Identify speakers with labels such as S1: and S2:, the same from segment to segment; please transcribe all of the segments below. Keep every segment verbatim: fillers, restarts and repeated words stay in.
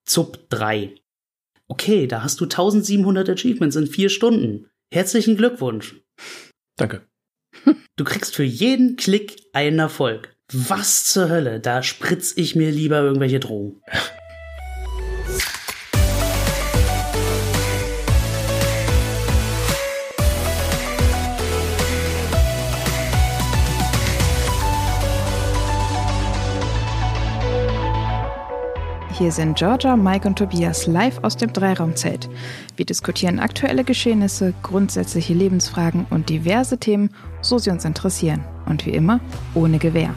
S1: Zup drei. Okay, da hast du eintausendsiebenhundert Achievements in vier Stunden. Herzlichen Glückwunsch.
S2: Danke.
S1: Du kriegst für jeden Klick einen Erfolg. Was zur Hölle? Da spritz ich mir lieber irgendwelche Drogen.
S3: Hier sind Georgia, Mike und Tobias live aus dem Dreiraumzelt. Wir diskutieren aktuelle Geschehnisse, grundsätzliche Lebensfragen und diverse Themen, so sie uns interessieren. Und wie immer, ohne Gewehr.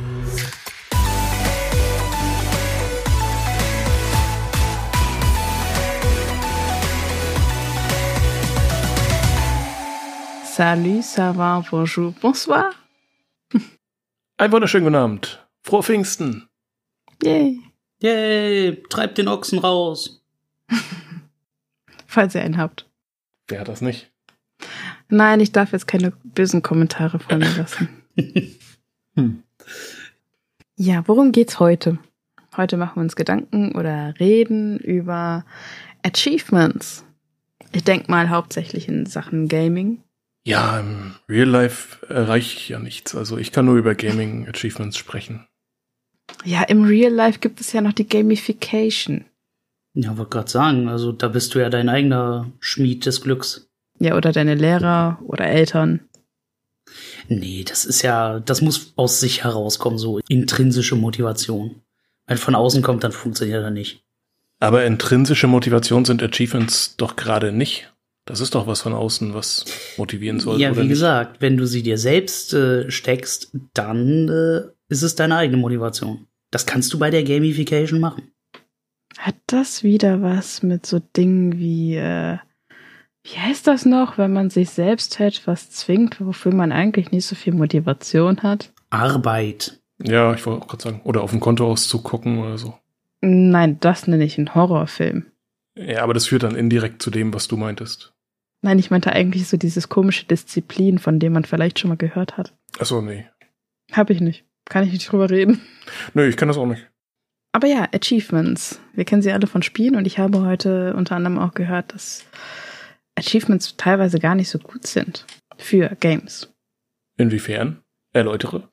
S3: Salut, ça va, bonjour, bonsoir.
S2: Einen wunderschönen guten Abend. Frohe Pfingsten.
S3: Yay.
S1: Yay, treibt den Ochsen raus.
S3: Falls ihr einen habt.
S2: Wer hat das nicht?
S3: Nein, ich darf jetzt keine bösen Kommentare von mir lassen. hm. Ja, worum geht's heute? Heute machen wir uns Gedanken oder reden über Achievements. Ich denke mal hauptsächlich in Sachen Gaming.
S2: Ja, im Real Life erreiche ich ja nichts. Also ich kann nur über Gaming-Achievements sprechen.
S3: Ja, im Real Life gibt es ja noch die Gamification.
S1: Ja, wollte gerade sagen, also da bist du ja dein eigener Schmied des Glücks.
S3: Ja, oder deine Lehrer oder Eltern.
S1: Nee, das ist ja, das muss aus sich herauskommen, so intrinsische Motivation. Wenn von außen kommt, dann funktioniert er nicht.
S2: Aber intrinsische Motivation sind Achievements doch gerade nicht. Das ist doch was von außen, was motivieren soll.
S1: Ja,
S2: oder
S1: wie
S2: nicht?
S1: gesagt, wenn du sie dir selbst äh, steckst, dann äh, ist es deine eigene Motivation. Das kannst du bei der Gamification machen.
S3: Hat das wieder was mit so Dingen wie, äh, wie heißt das noch, wenn man sich selbst etwas zwingt, wofür man eigentlich nicht so viel Motivation hat?
S1: Arbeit.
S2: Ja, ich wollte auch gerade sagen. Oder auf dem Kontoauszug gucken oder so.
S3: Nein, das nenne ich einen Horrorfilm.
S2: Ja, aber das führt dann indirekt zu dem, was du meintest.
S3: Nein, ich meinte eigentlich so dieses komische Disziplin, von dem man vielleicht schon mal gehört hat.
S2: Ach so, nee.
S3: Hab ich nicht. Kann ich nicht drüber reden.
S2: Nö, ich kann das auch nicht.
S3: Aber ja, Achievements. Wir kennen sie alle von Spielen und ich habe heute unter anderem auch gehört, dass Achievements teilweise gar nicht so gut sind für Games.
S2: Inwiefern? Erläutere.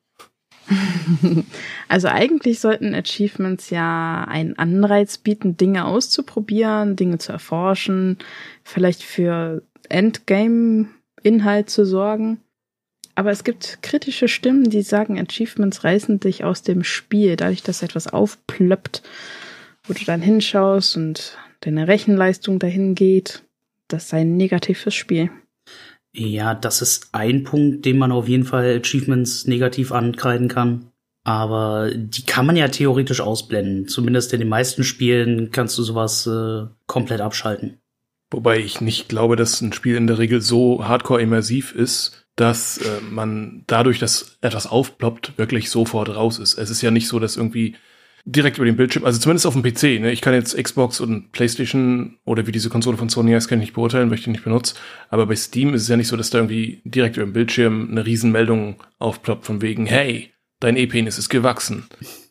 S3: Also eigentlich sollten Achievements ja einen Anreiz bieten, Dinge auszuprobieren, Dinge zu erforschen, vielleicht für Endgame-Inhalt zu sorgen. Aber es gibt kritische Stimmen, die sagen, Achievements reißen dich aus dem Spiel, dadurch, dass etwas aufplöppt, wo du dann hinschaust und deine Rechenleistung dahin geht. Das sei negativ fürs Spiel.
S1: Ja, das ist ein Punkt, den man auf jeden Fall Achievements negativ ankreiden kann. Aber die kann man ja theoretisch ausblenden. Zumindest in den meisten Spielen kannst du sowas äh, komplett abschalten.
S2: Wobei ich nicht glaube, dass ein Spiel in der Regel so hardcore immersiv ist, dass äh, man dadurch, dass etwas aufploppt, wirklich sofort raus ist. Es ist ja nicht so, dass irgendwie direkt über den Bildschirm, also zumindest auf dem P C, ne? Ich kann jetzt Xbox und PlayStation oder wie diese Konsole von Sony heißt, kann ich nicht beurteilen, weil ich die nicht benutze. Aber bei Steam ist es ja nicht so, dass da irgendwie direkt über den Bildschirm eine Riesenmeldung aufploppt von wegen, hey, dein E-Penis ist gewachsen.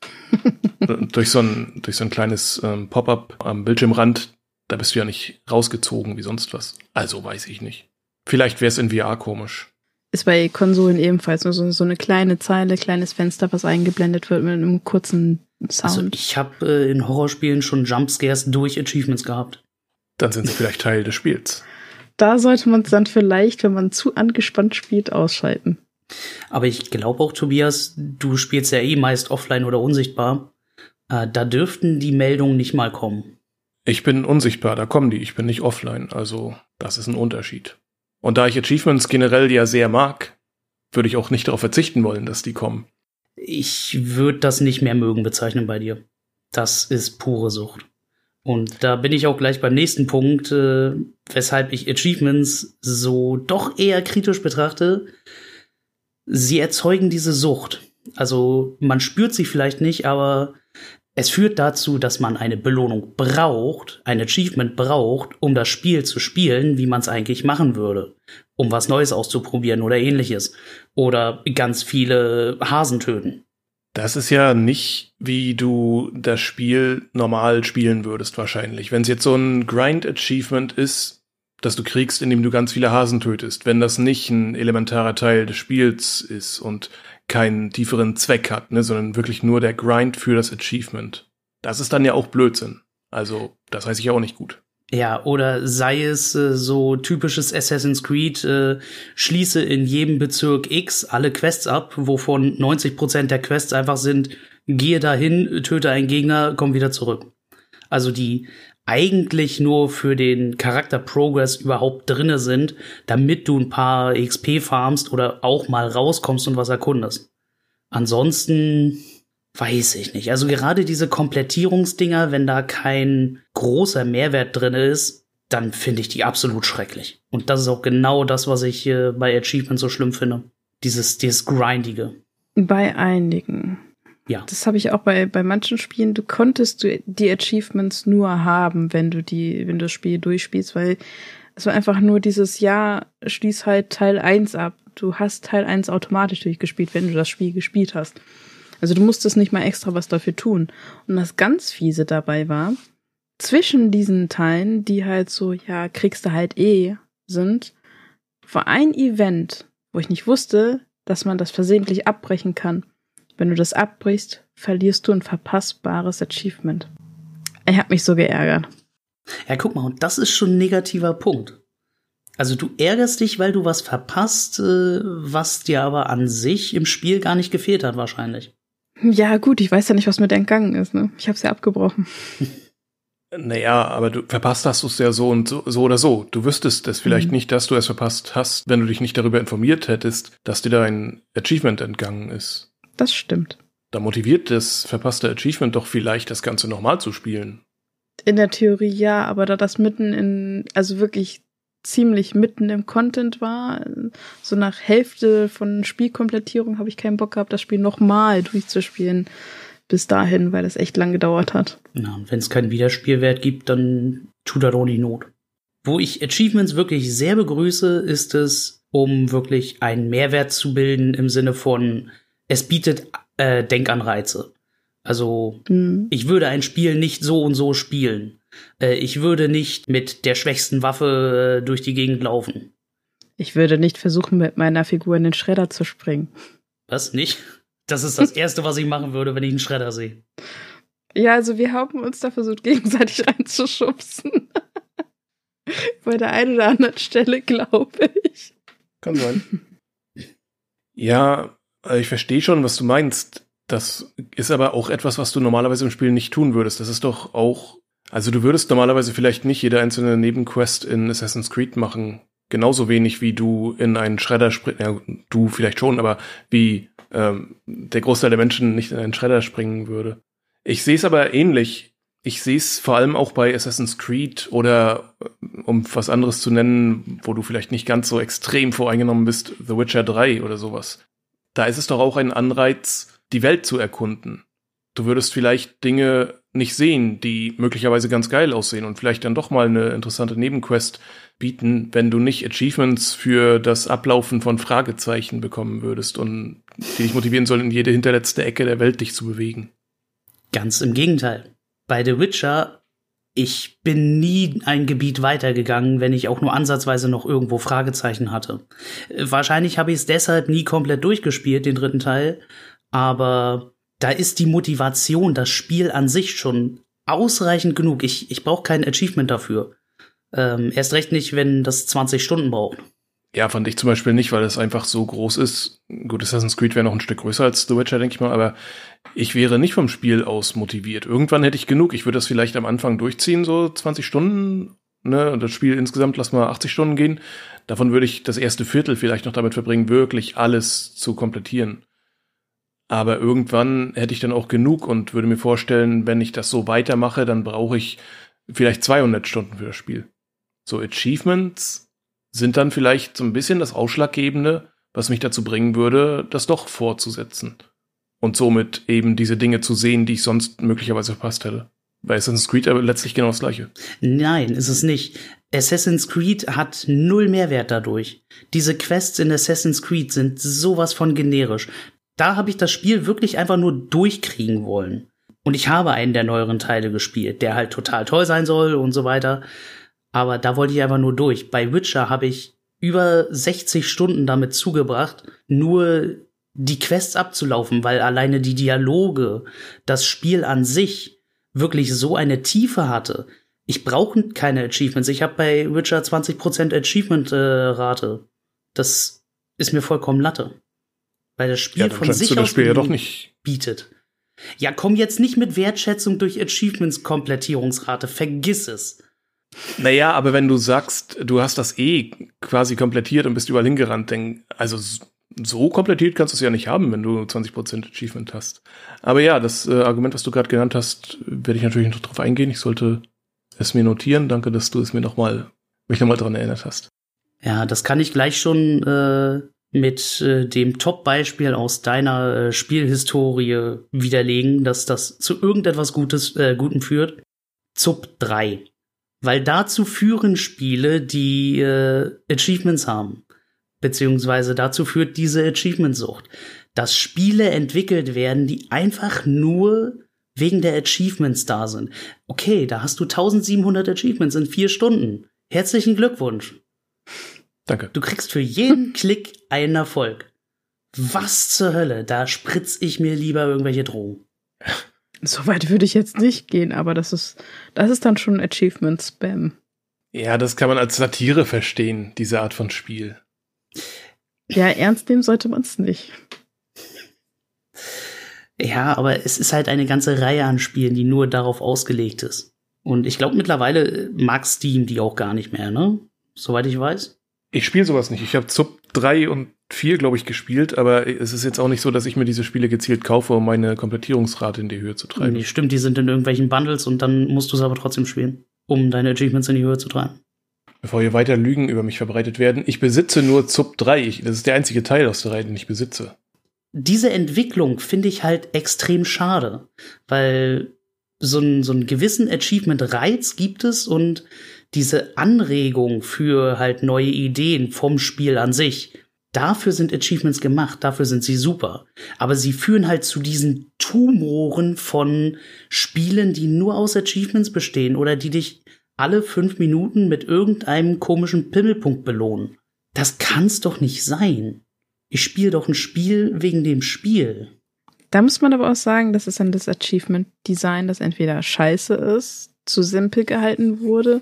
S2: durch so ein, durch so ein kleines ähm, Pop-up am Bildschirmrand, da bist du ja nicht rausgezogen wie sonst was. Also weiß ich nicht. Vielleicht wäre es in V R komisch.
S3: Ist bei Konsolen ebenfalls nur so, so eine kleine Zeile, kleines Fenster, was eingeblendet wird mit einem kurzen Sound.
S1: Also ich habe äh, in Horrorspielen schon Jumpscares durch Achievements gehabt.
S2: Dann sind sie vielleicht Teil des Spiels.
S3: Da sollte man es dann vielleicht, wenn man zu angespannt spielt, ausschalten.
S1: Aber ich glaube auch, Tobias, du spielst ja eh meist offline oder unsichtbar. Äh, da dürften die Meldungen nicht mal kommen.
S2: Ich bin unsichtbar, da kommen die. Ich bin nicht offline, also das ist ein Unterschied. Und da ich Achievements generell ja sehr mag, würde ich auch nicht darauf verzichten wollen, dass die kommen.
S1: Ich würde das nicht mehr mögen bezeichnen bei dir. Das ist pure Sucht. Und da bin ich auch gleich beim nächsten Punkt, äh, weshalb ich Achievements so doch eher kritisch betrachte. Sie erzeugen diese Sucht. Also man spürt sie vielleicht nicht, aber es führt dazu, dass man eine Belohnung braucht, ein Achievement braucht, um das Spiel zu spielen, wie man es eigentlich machen würde. Um was Neues auszuprobieren oder ähnliches. Oder ganz viele Hasen töten.
S2: Das ist ja nicht, wie du das Spiel normal spielen würdest wahrscheinlich. Wenn es jetzt so ein Grind-Achievement ist, das du kriegst, indem du ganz viele Hasen tötest, wenn das nicht ein elementarer Teil des Spiels ist und keinen tieferen Zweck hat, ne, sondern wirklich nur der Grind für das Achievement. Das ist dann ja auch Blödsinn. Also, das heißt ich ja auch nicht gut.
S1: Ja, oder sei es äh, so typisches Assassin's Creed, äh, schließe in jedem Bezirk X alle Quests ab, wovon neunzig Prozent der Quests einfach sind, gehe dahin, töte einen Gegner, komm wieder zurück. Also die eigentlich nur für den Charakter-Progress überhaupt drinne sind, damit du ein paar X P farmst oder auch mal rauskommst und was erkundest. Ansonsten weiß ich nicht. Also gerade diese Komplettierungsdinger, wenn da kein großer Mehrwert drin ist, dann finde ich die absolut schrecklich. Und das ist auch genau das, was ich äh, bei Achievement so schlimm finde. Dieses, dieses Grindige.
S3: Bei einigen.
S1: Ja.
S3: Das habe ich auch bei, bei manchen Spielen. Du konntest du die Achievements nur haben, wenn du die, wenn du das Spiel durchspielst, weil es war einfach nur dieses, ja, schließ halt Teil eins ab. Du hast Teil eins automatisch durchgespielt, wenn du das Spiel gespielt hast. Also du musstest nicht mal extra was dafür tun. Und das ganz Fiese dabei war, zwischen diesen Teilen, die halt so, ja, kriegst du halt eh sind, war ein Event, wo ich nicht wusste, dass man das versehentlich abbrechen kann. Wenn du das abbrichst, verlierst du ein verpassbares Achievement. Ich hab mich so geärgert.
S1: Ja, guck mal, und das ist schon ein negativer Punkt. Also du ärgerst dich, weil du was verpasst, äh, was dir aber an sich im Spiel gar nicht gefehlt hat wahrscheinlich.
S3: Ja gut, ich weiß ja nicht, was mit entgangen ist, ne? Ich hab's ja abgebrochen.
S2: Naja, aber du verpasst hast du es ja so und so, so oder so. Du wüsstest es vielleicht mhm. nicht, dass du es verpasst hast, wenn du dich nicht darüber informiert hättest, dass dir da ein Achievement entgangen ist.
S3: Das stimmt.
S2: Da motiviert das verpasste Achievement doch vielleicht, das Ganze nochmal zu spielen.
S3: In der Theorie ja, aber da das mitten in, also wirklich ziemlich mitten im Content war, so nach Hälfte von Spielkomplettierung habe ich keinen Bock gehabt, das Spiel nochmal durchzuspielen bis dahin, weil das echt lang gedauert hat.
S1: Ja, und wenn es keinen Wiederspielwert gibt, dann tut das auch nicht Not. Wo ich Achievements wirklich sehr begrüße, ist es, um wirklich einen Mehrwert zu bilden im Sinne von, es bietet äh, Denkanreize. Also mhm. ich würde ein Spiel nicht so und so spielen. Äh, ich würde nicht mit der schwächsten Waffe äh, durch die Gegend laufen.
S3: Ich würde nicht versuchen, mit meiner Figur in den Schredder zu springen.
S1: Was? Nicht? Das ist das Erste, was ich machen würde, wenn ich einen Schredder sehe.
S3: Ja, also wir haben uns da versucht, gegenseitig reinzuschubsen. Bei der einen oder anderen Stelle, glaube ich.
S2: Kann sein. Ja, ich verstehe schon, was du meinst. Das ist aber auch etwas, was du normalerweise im Spiel nicht tun würdest. Das ist doch auch, also du würdest normalerweise vielleicht nicht jede einzelne Nebenquest in Assassin's Creed machen. Genauso wenig, wie du in einen Schredder springst. Ja, du vielleicht schon, aber wie ähm, der Großteil der Menschen nicht in einen Schredder springen würde. Ich sehe es aber ähnlich. Ich sehe es vor allem auch bei Assassin's Creed oder, um was anderes zu nennen, wo du vielleicht nicht ganz so extrem voreingenommen bist, The Witcher drei oder sowas. Da ist es doch auch ein Anreiz, die Welt zu erkunden. Du würdest vielleicht Dinge nicht sehen, die möglicherweise ganz geil aussehen und vielleicht dann doch mal eine interessante Nebenquest bieten, wenn du nicht Achievements für das Ablaufen von Fragezeichen bekommen würdest und die dich motivieren sollen, in jede hinterletzte Ecke der Welt dich zu bewegen.
S1: Ganz im Gegenteil. Bei The Witcher, ich bin nie ein Gebiet weitergegangen, wenn ich auch nur ansatzweise noch irgendwo Fragezeichen hatte. Wahrscheinlich habe ich es deshalb nie komplett durchgespielt, den dritten Teil, aber da ist die Motivation, das Spiel an sich schon ausreichend genug. Ich, ich brauche kein Achievement dafür. Ähm, erst recht nicht, wenn das zwanzig Stunden braucht.
S2: Ja, fand ich zum Beispiel nicht, weil es einfach so groß ist. Gut, Assassin's Creed wäre noch ein Stück größer als The Witcher, denke ich mal, aber ich wäre nicht vom Spiel aus motiviert. Irgendwann hätte ich genug. Ich würde das vielleicht am Anfang durchziehen, so zwanzig Stunden, ne, und das Spiel insgesamt, lass mal achtzig Stunden gehen. Davon würde ich das erste Viertel vielleicht noch damit verbringen, wirklich alles zu komplettieren. Aber irgendwann hätte ich dann auch genug und würde mir vorstellen, wenn ich das so weitermache, dann brauche ich vielleicht zweihundert Stunden für das Spiel. So Achievements sind dann vielleicht so ein bisschen das Ausschlaggebende, was mich dazu bringen würde, das doch fortzusetzen. Und somit eben diese Dinge zu sehen, die ich sonst möglicherweise verpasst hätte. Bei Assassin's Creed aber letztlich genau das Gleiche.
S1: Nein, ist es nicht. Assassin's Creed hat null Mehrwert dadurch. Diese Quests in Assassin's Creed sind sowas von generisch. Da habe ich das Spiel wirklich einfach nur durchkriegen wollen. Und ich habe einen der neueren Teile gespielt, der halt total toll sein soll und so weiter. Aber da wollte ich einfach nur durch. Bei Witcher habe ich über sechzig Stunden damit zugebracht, nur die Quests abzulaufen, weil alleine die Dialoge, das Spiel an sich wirklich so eine Tiefe hatte. Ich brauche keine Achievements. Ich habe bei Witcher zwanzig Prozent Achievement-Rate. Äh, das ist mir vollkommen Latte. Weil das Spiel
S2: ja, dann
S1: von sich
S2: das
S1: aus
S2: Spiel ja doch nicht
S1: bietet. Ja, komm jetzt nicht mit Wertschätzung durch Achievements-Komplettierungsrate. Vergiss es.
S2: Naja, aber wenn du sagst, du hast das eh quasi komplettiert und bist überall hingerannt, denn, also so komplettiert kannst du es ja nicht haben, wenn du zwanzig Prozent Achievement hast. Aber ja, das äh, Argument, was du gerade genannt hast, werde ich natürlich noch drauf eingehen. Ich sollte es mir notieren. Danke, dass du es mir nochmal, mich nochmal dran erinnert hast.
S1: Ja, das kann ich gleich schon äh, mit äh, dem Top-Beispiel aus deiner äh, Spielhistorie widerlegen, dass das zu irgendetwas Gutes, äh, Gutem führt. Z U B drei. Weil dazu führen Spiele, die äh, Achievements haben. Beziehungsweise dazu führt diese Achievement-Sucht. Dass Spiele entwickelt werden, die einfach nur wegen der Achievements da sind. Okay, da hast du eintausendsiebenhundert Achievements in vier Stunden. Herzlichen Glückwunsch.
S2: Danke.
S1: Du kriegst für jeden Klick einen Erfolg. Was zur Hölle? Da spritz ich mir lieber irgendwelche Drogen.
S3: So weit würde ich jetzt nicht gehen, aber das ist, das ist dann schon Achievement-Spam.
S2: Ja, das kann man als Satire verstehen, diese Art von Spiel.
S3: Ja, ernst nehmen sollte man es nicht.
S1: Ja, aber es ist halt eine ganze Reihe an Spielen, die nur darauf ausgelegt ist. Und ich glaube, mittlerweile mag Steam die auch gar nicht mehr, ne? Soweit ich weiß.
S2: Ich spiele sowas nicht. Ich habe Z U B drei und vier, glaube ich, gespielt, aber es ist jetzt auch nicht so, dass ich mir diese Spiele gezielt kaufe, um meine Komplettierungsrate in die Höhe zu treiben.
S1: Nee, stimmt, die sind in irgendwelchen Bundles und dann musst du es aber trotzdem spielen, um deine Achievements in die Höhe zu treiben.
S2: Bevor hier weiter Lügen über mich verbreitet werden, ich besitze nur Z U B drei. Ich, das ist der einzige Teil aus der Reihe, den ich besitze.
S1: Diese Entwicklung finde ich halt extrem schade, weil so einen so einen gewissen Achievement-Reiz gibt es und diese Anregung für halt neue Ideen vom Spiel an sich, dafür sind Achievements gemacht, dafür sind sie super. Aber sie führen halt zu diesen Tumoren von Spielen, die nur aus Achievements bestehen oder die dich alle fünf Minuten mit irgendeinem komischen Pimmelpunkt belohnen. Das kann's doch nicht sein. Ich spiele doch ein Spiel wegen dem Spiel.
S3: Da muss man aber auch sagen, das ist dann das Achievement-Design, das entweder scheiße ist, zu simpel gehalten wurde,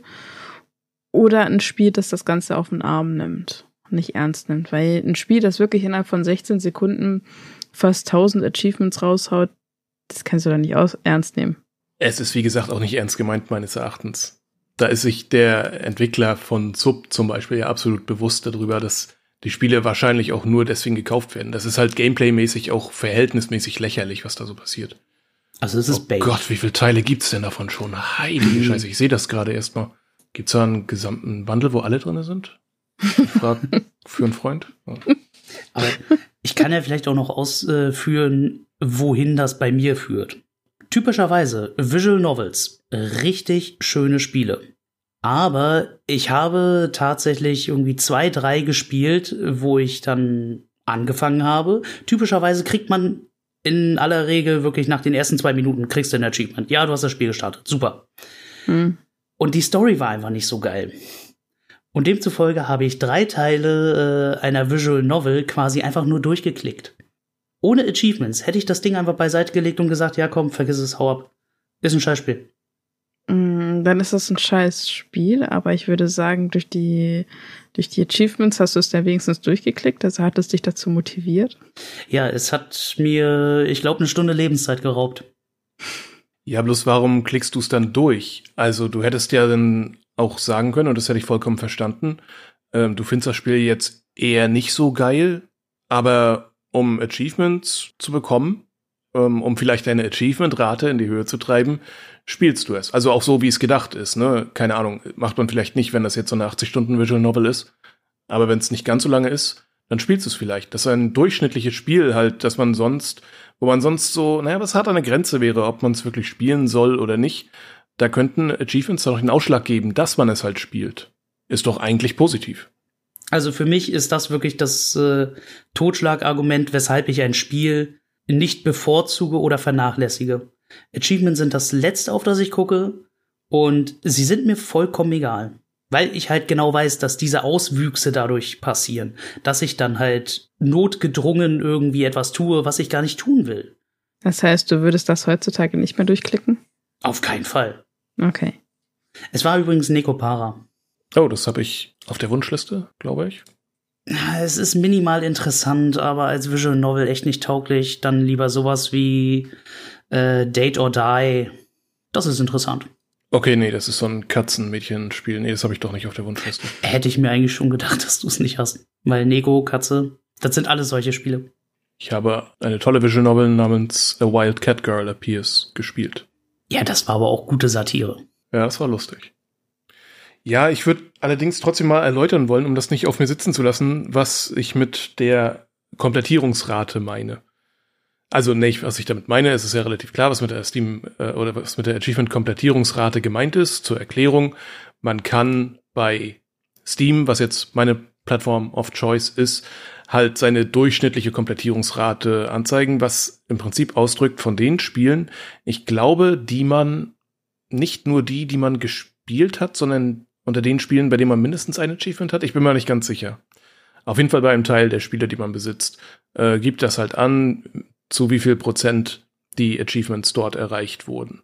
S3: oder ein Spiel, das das Ganze auf den Arm nimmt und nicht ernst nimmt. Weil ein Spiel, das wirklich innerhalb von sechzehn Sekunden fast tausend Achievements raushaut, das kannst du doch nicht aus- ernst nehmen.
S2: Es ist, wie gesagt, auch nicht ernst gemeint, meines Erachtens. Da ist sich der Entwickler von Z U B zum Beispiel ja absolut bewusst darüber, dass die Spiele wahrscheinlich auch nur deswegen gekauft werden. Das ist halt gameplaymäßig auch verhältnismäßig lächerlich, was da so passiert.
S1: Also es ist
S2: Oh
S1: Bait.
S2: Gott, wie viele Teile gibt's denn davon schon? Heilige Scheiße, ich sehe das gerade erst mal. Gibt's da einen gesamten Bundle, wo alle drin sind? Ich frag für einen Freund. Ja.
S1: Aber ich kann ja vielleicht auch noch ausführen, wohin das bei mir führt. Typischerweise Visual Novels, richtig schöne Spiele. Aber ich habe tatsächlich irgendwie zwei, drei gespielt, wo ich dann angefangen habe. Typischerweise kriegt man in aller Regel wirklich nach den ersten zwei Minuten kriegst du ein Achievement. Ja, du hast das Spiel gestartet. Super. Hm. Und die Story war einfach nicht so geil. Und demzufolge habe ich drei Teile äh, einer Visual Novel quasi einfach nur durchgeklickt. Ohne Achievements hätte ich das Ding einfach beiseite gelegt und gesagt, ja komm, vergiss es, hau ab. Ist ein Scheißspiel.
S3: Dann ist das ein scheiß Spiel, aber ich würde sagen, durch die, durch die Achievements hast du es ja wenigstens durchgeklickt, also hat es dich dazu motiviert.
S1: Ja, es hat mir, ich glaube, eine Stunde Lebenszeit geraubt.
S2: Ja, bloß warum klickst du es dann durch? Also du hättest ja dann auch sagen können, und das hätte ich vollkommen verstanden, ähm, du findest das Spiel jetzt eher nicht so geil, aber um Achievements zu bekommen, ähm, um vielleicht deine Achievement-Rate in die Höhe zu treiben, spielst du es. Also auch so, wie es gedacht ist, ne? Keine Ahnung, macht man vielleicht nicht, wenn das jetzt so eine achtzig Stunden Visual Novel ist. Aber wenn es nicht ganz so lange ist, dann spielst du es vielleicht. Das ist ein durchschnittliches Spiel halt, dass man sonst, wo man sonst so, naja, was hart an der Grenze wäre, ob man es wirklich spielen soll oder nicht. Da könnten Achievements doch einen Ausschlag geben, dass man es halt spielt. Ist doch eigentlich positiv.
S1: Also für mich ist das wirklich das äh, Totschlagargument, weshalb ich ein Spiel nicht bevorzuge oder vernachlässige. Achievements sind das Letzte, auf das ich gucke, und sie sind mir vollkommen egal. Weil ich halt genau weiß, dass diese Auswüchse dadurch passieren. Dass ich dann halt notgedrungen irgendwie etwas tue, was ich gar nicht tun will.
S3: Das heißt, du würdest das heutzutage nicht mehr durchklicken?
S1: Auf keinen Fall.
S3: Okay.
S1: Es war übrigens Nekopara.
S2: Oh, das habe ich auf der Wunschliste, glaube ich.
S1: Es ist minimal interessant, aber als Visual Novel echt nicht tauglich. Dann lieber sowas wie äh, Date or Die. Das ist interessant.
S2: Okay, nee, das ist so ein Katzenmädchen-Spiel. Nee, das habe ich doch nicht auf der Wunschliste.
S1: Hätte ich mir eigentlich schon gedacht, dass du es nicht hast. Weil Neko, Katze, das sind alles solche Spiele.
S2: Ich habe eine tolle Visual Novel namens A Wild Cat Girl Appears gespielt.
S1: Ja, das war aber auch gute Satire.
S2: Ja, das war lustig. Ja, ich würde allerdings trotzdem mal erläutern wollen, um das nicht auf mir sitzen zu lassen, was ich mit der Komplettierungsrate meine. Also, nee, was ich damit meine, es ist ja relativ klar, was mit der Steam äh, oder was mit der Achievement-Komplettierungsrate gemeint ist. Zur Erklärung, man kann bei Steam, was jetzt meine Plattform of Choice ist, halt seine durchschnittliche Komplettierungsrate anzeigen, was im Prinzip ausdrückt von den Spielen, ich glaube, die man, nicht nur die, die man gespielt hat, sondern unter den Spielen, bei denen man mindestens ein Achievement hat. Ich bin mir nicht ganz sicher. Auf jeden Fall bei einem Teil der Spiele, die man besitzt, äh, gibt das halt an, zu wie viel Prozent die Achievements dort erreicht wurden.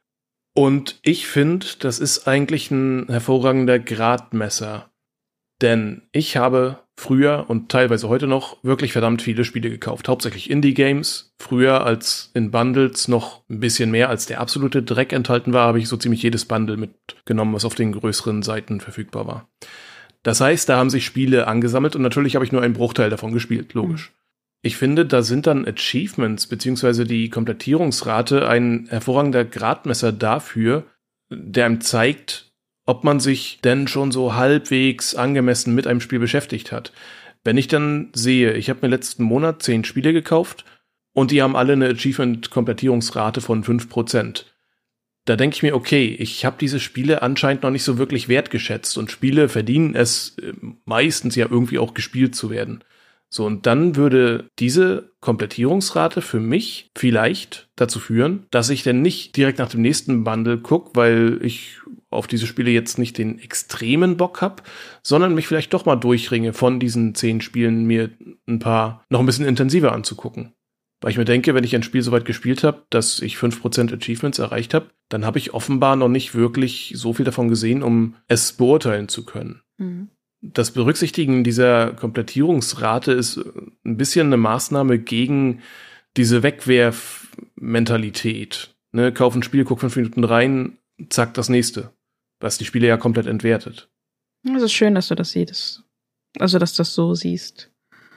S2: Und ich finde, das ist eigentlich ein hervorragender Gradmesser. Denn ich habe früher und teilweise heute noch wirklich verdammt viele Spiele gekauft. Hauptsächlich Indie-Games. Früher als in Bundles noch ein bisschen mehr als der absolute Dreck enthalten war, habe ich so ziemlich jedes Bundle mitgenommen, was auf den größeren Seiten verfügbar war. Das heißt, da haben sich Spiele angesammelt und natürlich habe ich nur einen Bruchteil davon gespielt, logisch. Mhm. Ich finde, da sind dann Achievements beziehungsweise die Komplettierungsrate ein hervorragender Gradmesser dafür, der einem zeigt, ob man sich denn schon so halbwegs angemessen mit einem Spiel beschäftigt hat. Wenn ich dann sehe, ich habe mir letzten Monat zehn Spiele gekauft und die haben alle eine Achievement-Komplettierungsrate von fünf Prozent. Da denke ich mir, okay, ich habe diese Spiele anscheinend noch nicht so wirklich wertgeschätzt und Spiele verdienen es meistens ja irgendwie auch gespielt zu werden. So, und dann würde diese Komplettierungsrate für mich vielleicht dazu führen, dass ich dann nicht direkt nach dem nächsten Bundle gucke, weil ich auf diese Spiele jetzt nicht den extremen Bock habe, sondern mich vielleicht doch mal durchringe, von diesen zehn Spielen mir ein paar noch ein bisschen intensiver anzugucken. Weil ich mir denke, wenn ich ein Spiel so weit gespielt habe, dass ich fünf Prozent Achievements erreicht habe, dann habe ich offenbar noch nicht wirklich so viel davon gesehen, um es beurteilen zu können. Mhm. Das Berücksichtigen dieser Komplettierungsrate ist ein bisschen eine Maßnahme gegen diese Wegwerfmentalität. Ne, kauf ein Spiel, guck fünf Minuten rein, zack, das nächste. Was die Spiele ja komplett entwertet.
S3: Es ist schön, dass du das siehst. Also, dass du das so siehst.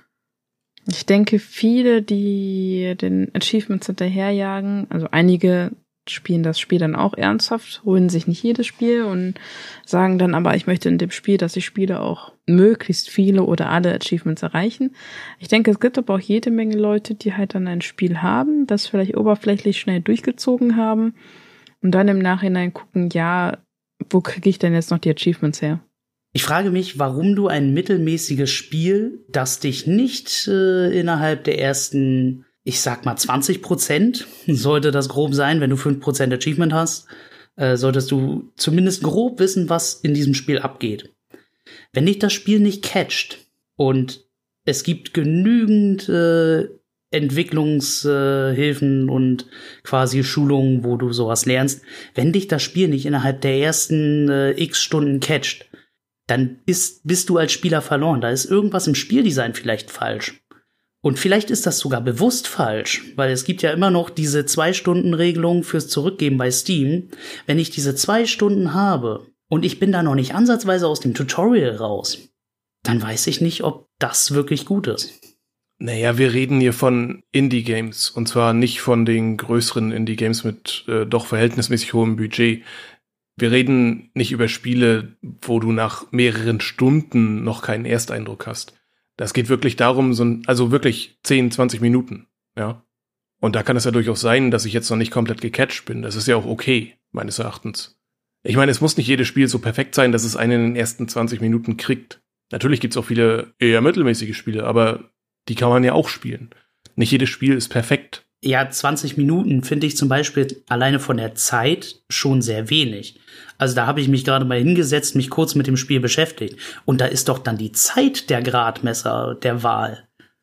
S3: Ich denke, viele, die den Achievements hinterherjagen, also einige spielen das Spiel dann auch ernsthaft, holen sich nicht jedes Spiel und sagen dann aber, ich möchte in dem Spiel, dass ich spiele, auch möglichst viele oder alle Achievements erreichen. Ich denke, es gibt aber auch jede Menge Leute, die halt dann ein Spiel haben, das vielleicht oberflächlich schnell durchgezogen haben und dann im Nachhinein gucken, ja, wo kriege ich denn jetzt noch die Achievements her?
S1: Ich frage mich, warum du ein mittelmäßiges Spiel, das dich nicht äh, innerhalb der ersten, ich sag mal zwanzig Prozent, sollte das grob sein, wenn du fünf Prozent Achievement hast, äh, solltest du zumindest grob wissen, was in diesem Spiel abgeht. Wenn dich das Spiel nicht catcht und es gibt genügend äh, Entwicklungshilfen äh, und quasi Schulungen, wo du sowas lernst, wenn dich das Spiel nicht innerhalb der ersten äh, x Stunden catcht, dann bist, bist du als Spieler verloren. Da ist irgendwas im Spieldesign vielleicht falsch. Und vielleicht ist das sogar bewusst falsch, weil es gibt ja immer noch diese Zwei-Stunden-Regelung fürs Zurückgeben bei Steam. Wenn ich diese zwei Stunden habe und ich bin da noch nicht ansatzweise aus dem Tutorial raus, dann weiß ich nicht, ob das wirklich gut ist.
S2: Naja, wir reden hier von Indie-Games und zwar nicht von den größeren Indie-Games mit äh, doch verhältnismäßig hohem Budget. Wir reden nicht über Spiele, wo du nach mehreren Stunden noch keinen Ersteindruck hast. Das geht wirklich darum, so ein, also wirklich zehn, zwanzig Minuten, ja. Und da kann es ja durchaus sein, dass ich jetzt noch nicht komplett gecatcht bin. Das ist ja auch okay, meines Erachtens. Ich meine, es muss nicht jedes Spiel so perfekt sein, dass es einen in den ersten zwanzig Minuten kriegt. Natürlich gibt's auch viele eher mittelmäßige Spiele, aber die kann man ja auch spielen. Nicht jedes Spiel ist perfekt.
S1: Ja, zwanzig Minuten finde ich zum Beispiel alleine von der Zeit schon sehr wenig. Also da habe ich mich gerade mal hingesetzt, mich kurz mit dem Spiel beschäftigt. Und da ist doch dann die Zeit der Gradmesser der Wahl.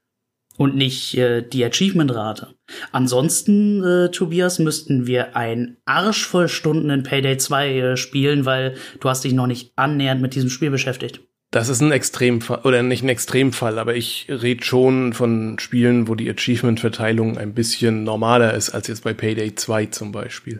S1: Und nicht äh, die Achievement-Rate. Ansonsten, äh, Tobias, müssten wir ein Arsch voll Stunden in Payday zwei äh, spielen, weil du hast dich noch nicht annähernd mit diesem Spiel beschäftigt.
S2: Das ist ein Extremfall, oder nicht ein Extremfall, aber ich rede schon von Spielen, wo die Achievement-Verteilung ein bisschen normaler ist als jetzt bei Payday zwei zum Beispiel.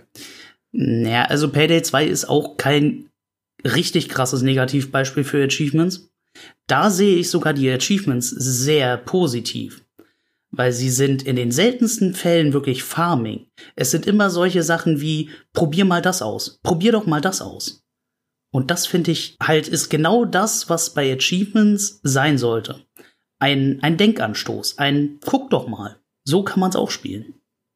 S1: Naja, also Payday zwei ist auch kein richtig krasses Negativbeispiel für Achievements. Da sehe ich sogar die Achievements sehr positiv. Weil sie sind in den seltensten Fällen wirklich Farming. Es sind immer solche Sachen wie, probier mal das aus, probier doch mal das aus. Und das finde ich halt ist genau das, was bei Achievements sein sollte. Ein, ein Denkanstoß, ein guck doch mal. So kann man es auch spielen.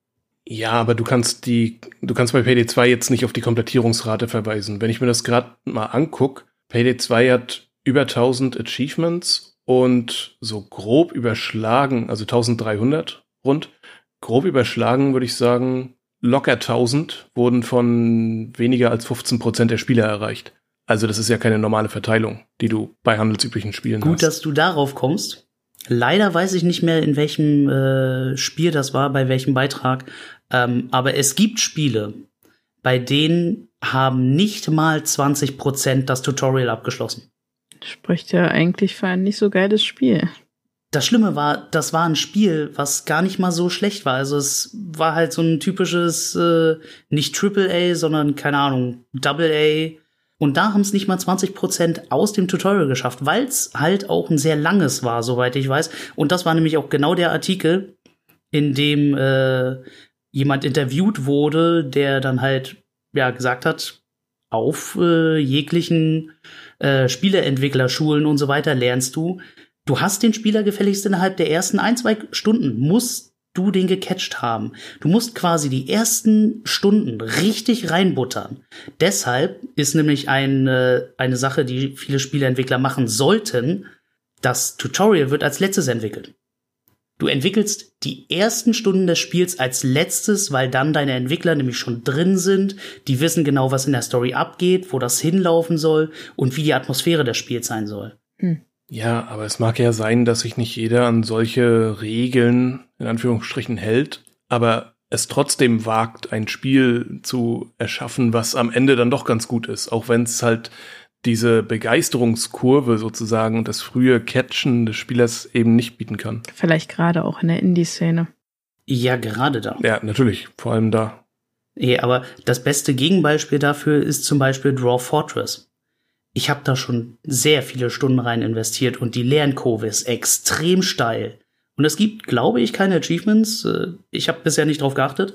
S2: Ja, aber du kannst die, du kannst bei Payday zwei jetzt nicht auf die Komplettierungsrate verweisen. Wenn ich mir das gerade mal anguck, Payday zwei hat über tausend Achievements und so grob überschlagen, also dreizehnhundert rund, grob überschlagen würde ich sagen, locker tausend wurden von weniger als fünfzehn Prozent der Spieler erreicht. Also das ist ja keine normale Verteilung, die du bei handelsüblichen Spielen
S1: Gut,
S2: hast.
S1: Gut, dass du darauf kommst. Leider weiß ich nicht mehr, in welchem äh, Spiel das war, bei welchem Beitrag. Ähm, aber es gibt Spiele, bei denen haben nicht mal zwanzig Prozent das Tutorial abgeschlossen.
S3: Spricht ja eigentlich für ein nicht so geiles Spiel.
S1: Das Schlimme war, das war ein Spiel, was gar nicht mal so schlecht war. Also es war halt so ein typisches, äh, nicht Triple A, sondern, keine Ahnung, Double A. Und da haben es nicht mal zwanzig Prozent aus dem Tutorial geschafft, weil es halt auch ein sehr langes war, soweit ich weiß. Und das war nämlich auch genau der Artikel, in dem äh, jemand interviewt wurde, der dann halt ja gesagt hat, auf äh, jeglichen äh, Spieleentwicklerschulen und so weiter lernst du, du hast den Spieler gefälligst innerhalb der ersten ein, zwei Stunden, musst du den gecatcht haben. Du musst quasi die ersten Stunden richtig reinbuttern. Deshalb ist nämlich eine, eine Sache, die viele Spieleentwickler machen sollten, das Tutorial wird als letztes entwickelt. Du entwickelst die ersten Stunden des Spiels als letztes, weil dann deine Entwickler nämlich schon drin sind, die wissen genau, was in der Story abgeht, wo das hinlaufen soll und wie die Atmosphäre des Spiels sein soll.
S3: Hm.
S2: Ja, aber es mag ja sein, dass sich nicht jeder an solche Regeln in Anführungsstrichen hält, aber es trotzdem wagt, ein Spiel zu erschaffen, was am Ende dann doch ganz gut ist, auch wenn es halt diese Begeisterungskurve sozusagen und das frühe Catchen des Spielers eben nicht bieten kann.
S3: Vielleicht gerade auch in der Indie-Szene.
S1: Ja, gerade da.
S2: Ja, natürlich, vor allem da.
S1: Ja, aber das beste Gegenbeispiel dafür ist zum Beispiel Dwarf Fortress. Ich habe da schon sehr viele Stunden rein investiert und die Lernkurve ist extrem steil. Und es gibt, glaube ich, keine Achievements. Ich habe bisher nicht drauf geachtet.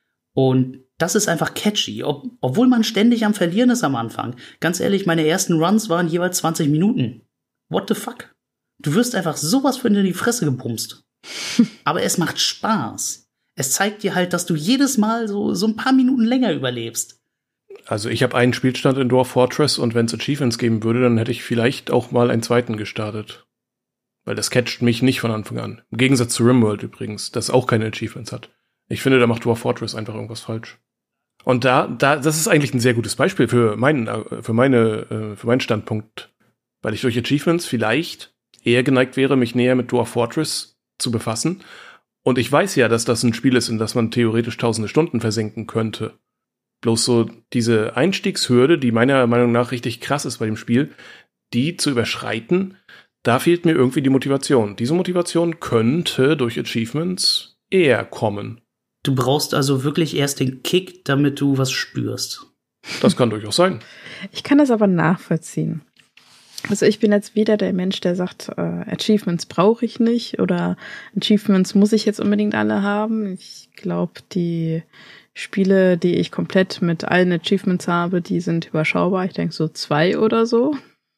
S1: Und das ist einfach catchy, ob, obwohl man ständig am Verlieren ist am Anfang. Ganz ehrlich, meine ersten Runs waren jeweils zwanzig Minuten. What the fuck? Du wirst einfach sowas von in die Fresse gepumst. Aber es macht Spaß. Es zeigt dir halt, dass du jedes Mal so, so ein paar Minuten länger überlebst.
S2: Also ich habe einen Spielstand in Dwarf Fortress und wenn es Achievements geben würde, dann hätte ich vielleicht auch mal einen zweiten gestartet. Weil das catcht mich nicht von Anfang an. Im Gegensatz zu Rimworld übrigens, das auch keine Achievements hat. Ich finde, da macht Dwarf Fortress einfach irgendwas falsch. Und da, da, das ist eigentlich ein sehr gutes Beispiel für meinen, für meine, für meinen Standpunkt. Weil ich durch Achievements vielleicht eher geneigt wäre, mich näher mit Dwarf Fortress zu befassen. Und ich weiß ja, dass das ein Spiel ist, in das man theoretisch tausende Stunden versenken könnte. Bloß so diese Einstiegshürde, die meiner Meinung nach richtig krass ist bei dem Spiel, die zu überschreiten, da fehlt mir irgendwie die Motivation. Diese Motivation könnte durch Achievements eher kommen.
S1: Du brauchst also wirklich erst den Kick, damit du was spürst.
S2: Das kann durchaus sein.
S3: Ich kann das aber nachvollziehen. Also ich bin jetzt weder der Mensch, der sagt, äh, Achievements brauche ich nicht oder Achievements muss ich jetzt unbedingt alle haben. Ich glaube, die Spiele, die ich komplett mit allen Achievements habe, die sind überschaubar. Ich denke so zwei oder so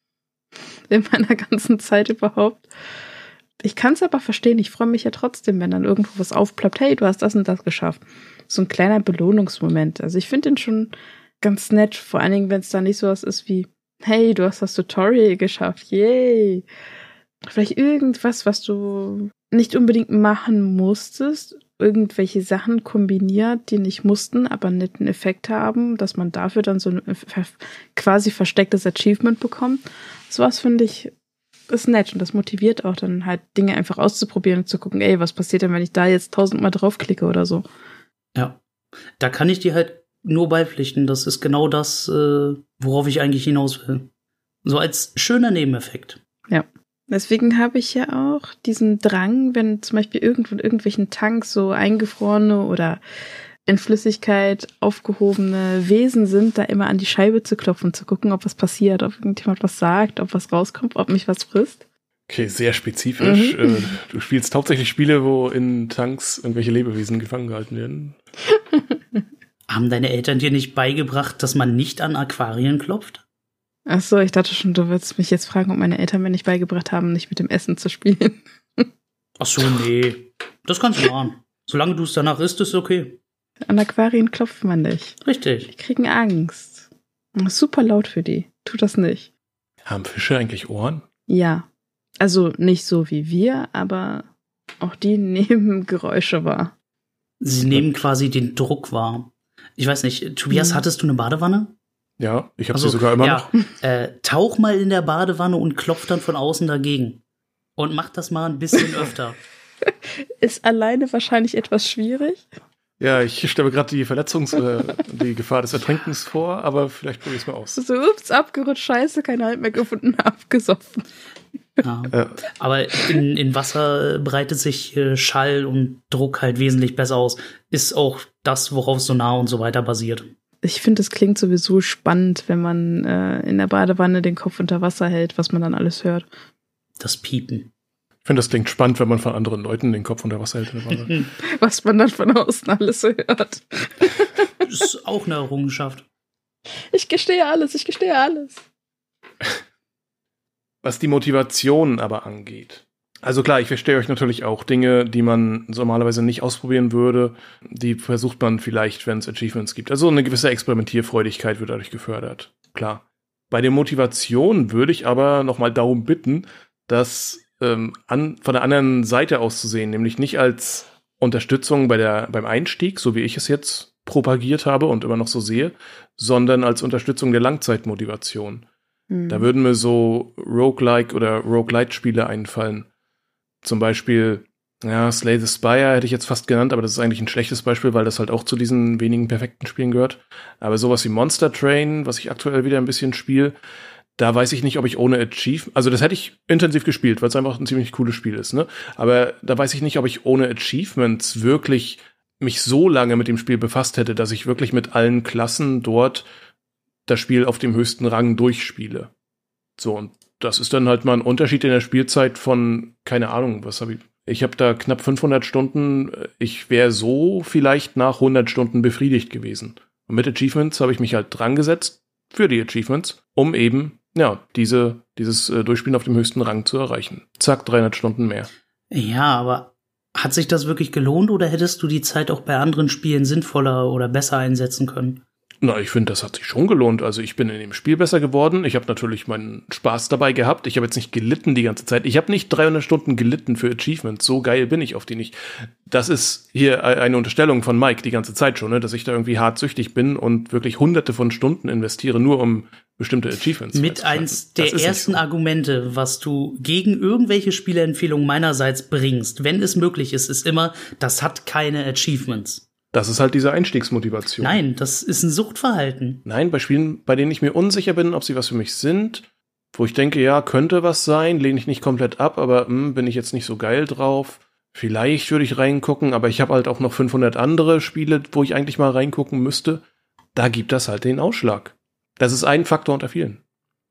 S3: in meiner ganzen Zeit überhaupt. Ich kann es aber verstehen. Ich freue mich ja trotzdem, wenn dann irgendwo was aufploppt. Hey, du hast das und das geschafft. So ein kleiner Belohnungsmoment. Also ich finde den schon ganz nett. Vor allen Dingen, wenn es da nicht so was ist wie, Hey, du hast das Tutorial geschafft, yay. Vielleicht irgendwas, was du nicht unbedingt machen musstest, irgendwelche Sachen kombiniert, die nicht mussten, aber einen netten Effekt haben, dass man dafür dann so ein quasi verstecktes Achievement bekommt. Sowas finde ich ist nett und das motiviert auch dann halt Dinge einfach auszuprobieren und zu gucken, ey, was passiert denn, wenn ich da jetzt tausendmal draufklicke oder so.
S1: Ja, da kann ich dir halt nur beipflichten. Das ist genau das, äh, worauf ich eigentlich hinaus will. So als schöner Nebeneffekt.
S3: Ja. Deswegen habe ich ja auch diesen Drang, wenn zum Beispiel irgendwo in irgendwelchen Tanks so eingefrorene oder in Flüssigkeit aufgehobene Wesen sind, da immer an die Scheibe zu klopfen, zu gucken, ob was passiert, ob irgendjemand was sagt, ob was rauskommt, ob mich was frisst.
S2: Okay, sehr spezifisch.
S3: Mhm.
S2: Äh, du spielst hauptsächlich Spiele, wo in Tanks irgendwelche Lebewesen gefangen gehalten werden.
S1: Haben deine Eltern dir nicht beigebracht, dass man nicht an Aquarien klopft?
S3: Ach so, ich dachte schon, du würdest mich jetzt fragen, ob meine Eltern mir nicht beigebracht haben, nicht mit dem Essen zu spielen.
S1: Ach so, nee. Das kannst du machen. Solange du es danach isst, ist okay.
S3: An Aquarien klopft man nicht.
S1: Richtig.
S3: Die kriegen Angst. Das ist super laut für die. Tut das nicht.
S2: Haben Fische eigentlich Ohren?
S3: Ja. Also nicht so wie wir, aber auch die nehmen Geräusche wahr.
S1: Sie nehmen quasi den Druck wahr. Ich weiß nicht, Tobias,
S3: Mhm.
S1: hattest du eine Badewanne?
S2: Ja, ich habe
S1: Also,
S2: sie sogar immer
S1: ja,
S2: noch.
S1: Äh, tauch mal in der Badewanne und klopf dann von außen dagegen. Und mach das mal ein bisschen öfter.
S3: Ist alleine wahrscheinlich etwas schwierig.
S2: Ja, ich stelle mir gerade die Verletzungs- oder die Gefahr des Ertrinkens vor, aber vielleicht probiere ich es mal aus.
S3: So, ups, abgerutscht, scheiße, kein Halt mehr gefunden, abgesoffen.
S1: Ja.
S2: Äh,
S1: Aber in, in Wasser breitet sich äh, Schall und Druck halt wesentlich besser aus. Ist auch das, worauf Sonar und so weiter basiert.
S3: Ich finde, es klingt sowieso spannend, wenn man äh, in der Badewanne den Kopf unter Wasser hält, was man dann alles hört.
S1: Das Piepen.
S2: ich finde, das klingt spannend, wenn man von anderen Leuten den Kopf unter Wasser hält. in der Wanne.
S3: Was man dann von außen alles so hört.
S1: Ist auch eine Errungenschaft.
S3: Ich gestehe alles, ich gestehe alles.
S2: Was die Motivation aber angeht. Also klar, ich verstehe euch natürlich auch. Dinge, die man normalerweise nicht ausprobieren würde, die versucht man vielleicht, wenn es Achievements gibt. Also eine gewisse Experimentierfreudigkeit wird dadurch gefördert. Klar. Bei der Motivation würde ich aber nochmal darum bitten, das ähm, an, von der anderen Seite aus zu sehen, nämlich nicht als Unterstützung bei der, beim Einstieg, so wie ich es jetzt propagiert habe und immer noch so sehe, sondern als Unterstützung der Langzeitmotivation.
S3: Hm.
S2: Da würden mir so Roguelike oder Roguelite-Spiele einfallen. Zum Beispiel, ja, Slay the Spire hätte ich jetzt fast genannt, aber das ist eigentlich ein schlechtes Beispiel, weil das halt auch zu diesen wenigen perfekten Spielen gehört. Aber sowas wie Monster Train, was ich aktuell wieder ein bisschen spiele, da weiß ich nicht, ob ich ohne Achievement, also das hätte ich intensiv gespielt, weil es einfach ein ziemlich cooles Spiel ist, ne? Aber da weiß ich nicht, ob ich ohne Achievements wirklich mich so lange mit dem Spiel befasst hätte, dass ich wirklich mit allen Klassen dort das Spiel auf dem höchsten Rang durchspiele. So, und das ist dann halt mal ein Unterschied in der Spielzeit von, keine Ahnung, was habe ich, ich habe da knapp fünfhundert Stunden, ich wäre so vielleicht nach hundert Stunden befriedigt gewesen. Und mit Achievements habe ich mich halt dran gesetzt, für die Achievements, um eben, ja, diese, dieses äh, Durchspielen auf dem höchsten Rang zu erreichen. Zack, dreihundert Stunden mehr.
S1: Ja, aber hat sich das wirklich gelohnt oder hättest du die Zeit auch bei anderen Spielen sinnvoller oder besser einsetzen können?
S2: Na, ich finde, das hat sich schon gelohnt. Also ich bin in dem Spiel besser geworden. Ich habe natürlich meinen Spaß dabei gehabt. Ich habe jetzt nicht gelitten die ganze Zeit. Ich habe nicht dreihundert Stunden gelitten für Achievements. So geil bin ich auf die nicht. Das ist hier eine Unterstellung von Mike die ganze Zeit schon, ne? Dass ich da irgendwie hart süchtig bin und wirklich hunderte von Stunden investiere, nur um bestimmte Achievements
S1: Mit eins der ersten
S2: so.
S1: Argumente, was du gegen irgendwelche Spieleempfehlungen meinerseits bringst, wenn es möglich ist, ist immer, das hat keine Achievements.
S2: Das ist halt diese Einstiegsmotivation.
S1: Nein, das ist ein Suchtverhalten.
S2: Nein, bei Spielen, bei denen ich mir unsicher bin, ob sie was für mich sind, wo ich denke, ja, könnte was sein, lehne ich nicht komplett ab, aber mh, bin ich jetzt nicht so geil drauf. Vielleicht würde ich reingucken, aber ich habe halt auch noch fünfhundert andere Spiele, wo ich eigentlich mal reingucken müsste. Da gibt das halt den Ausschlag. Das ist ein Faktor unter vielen.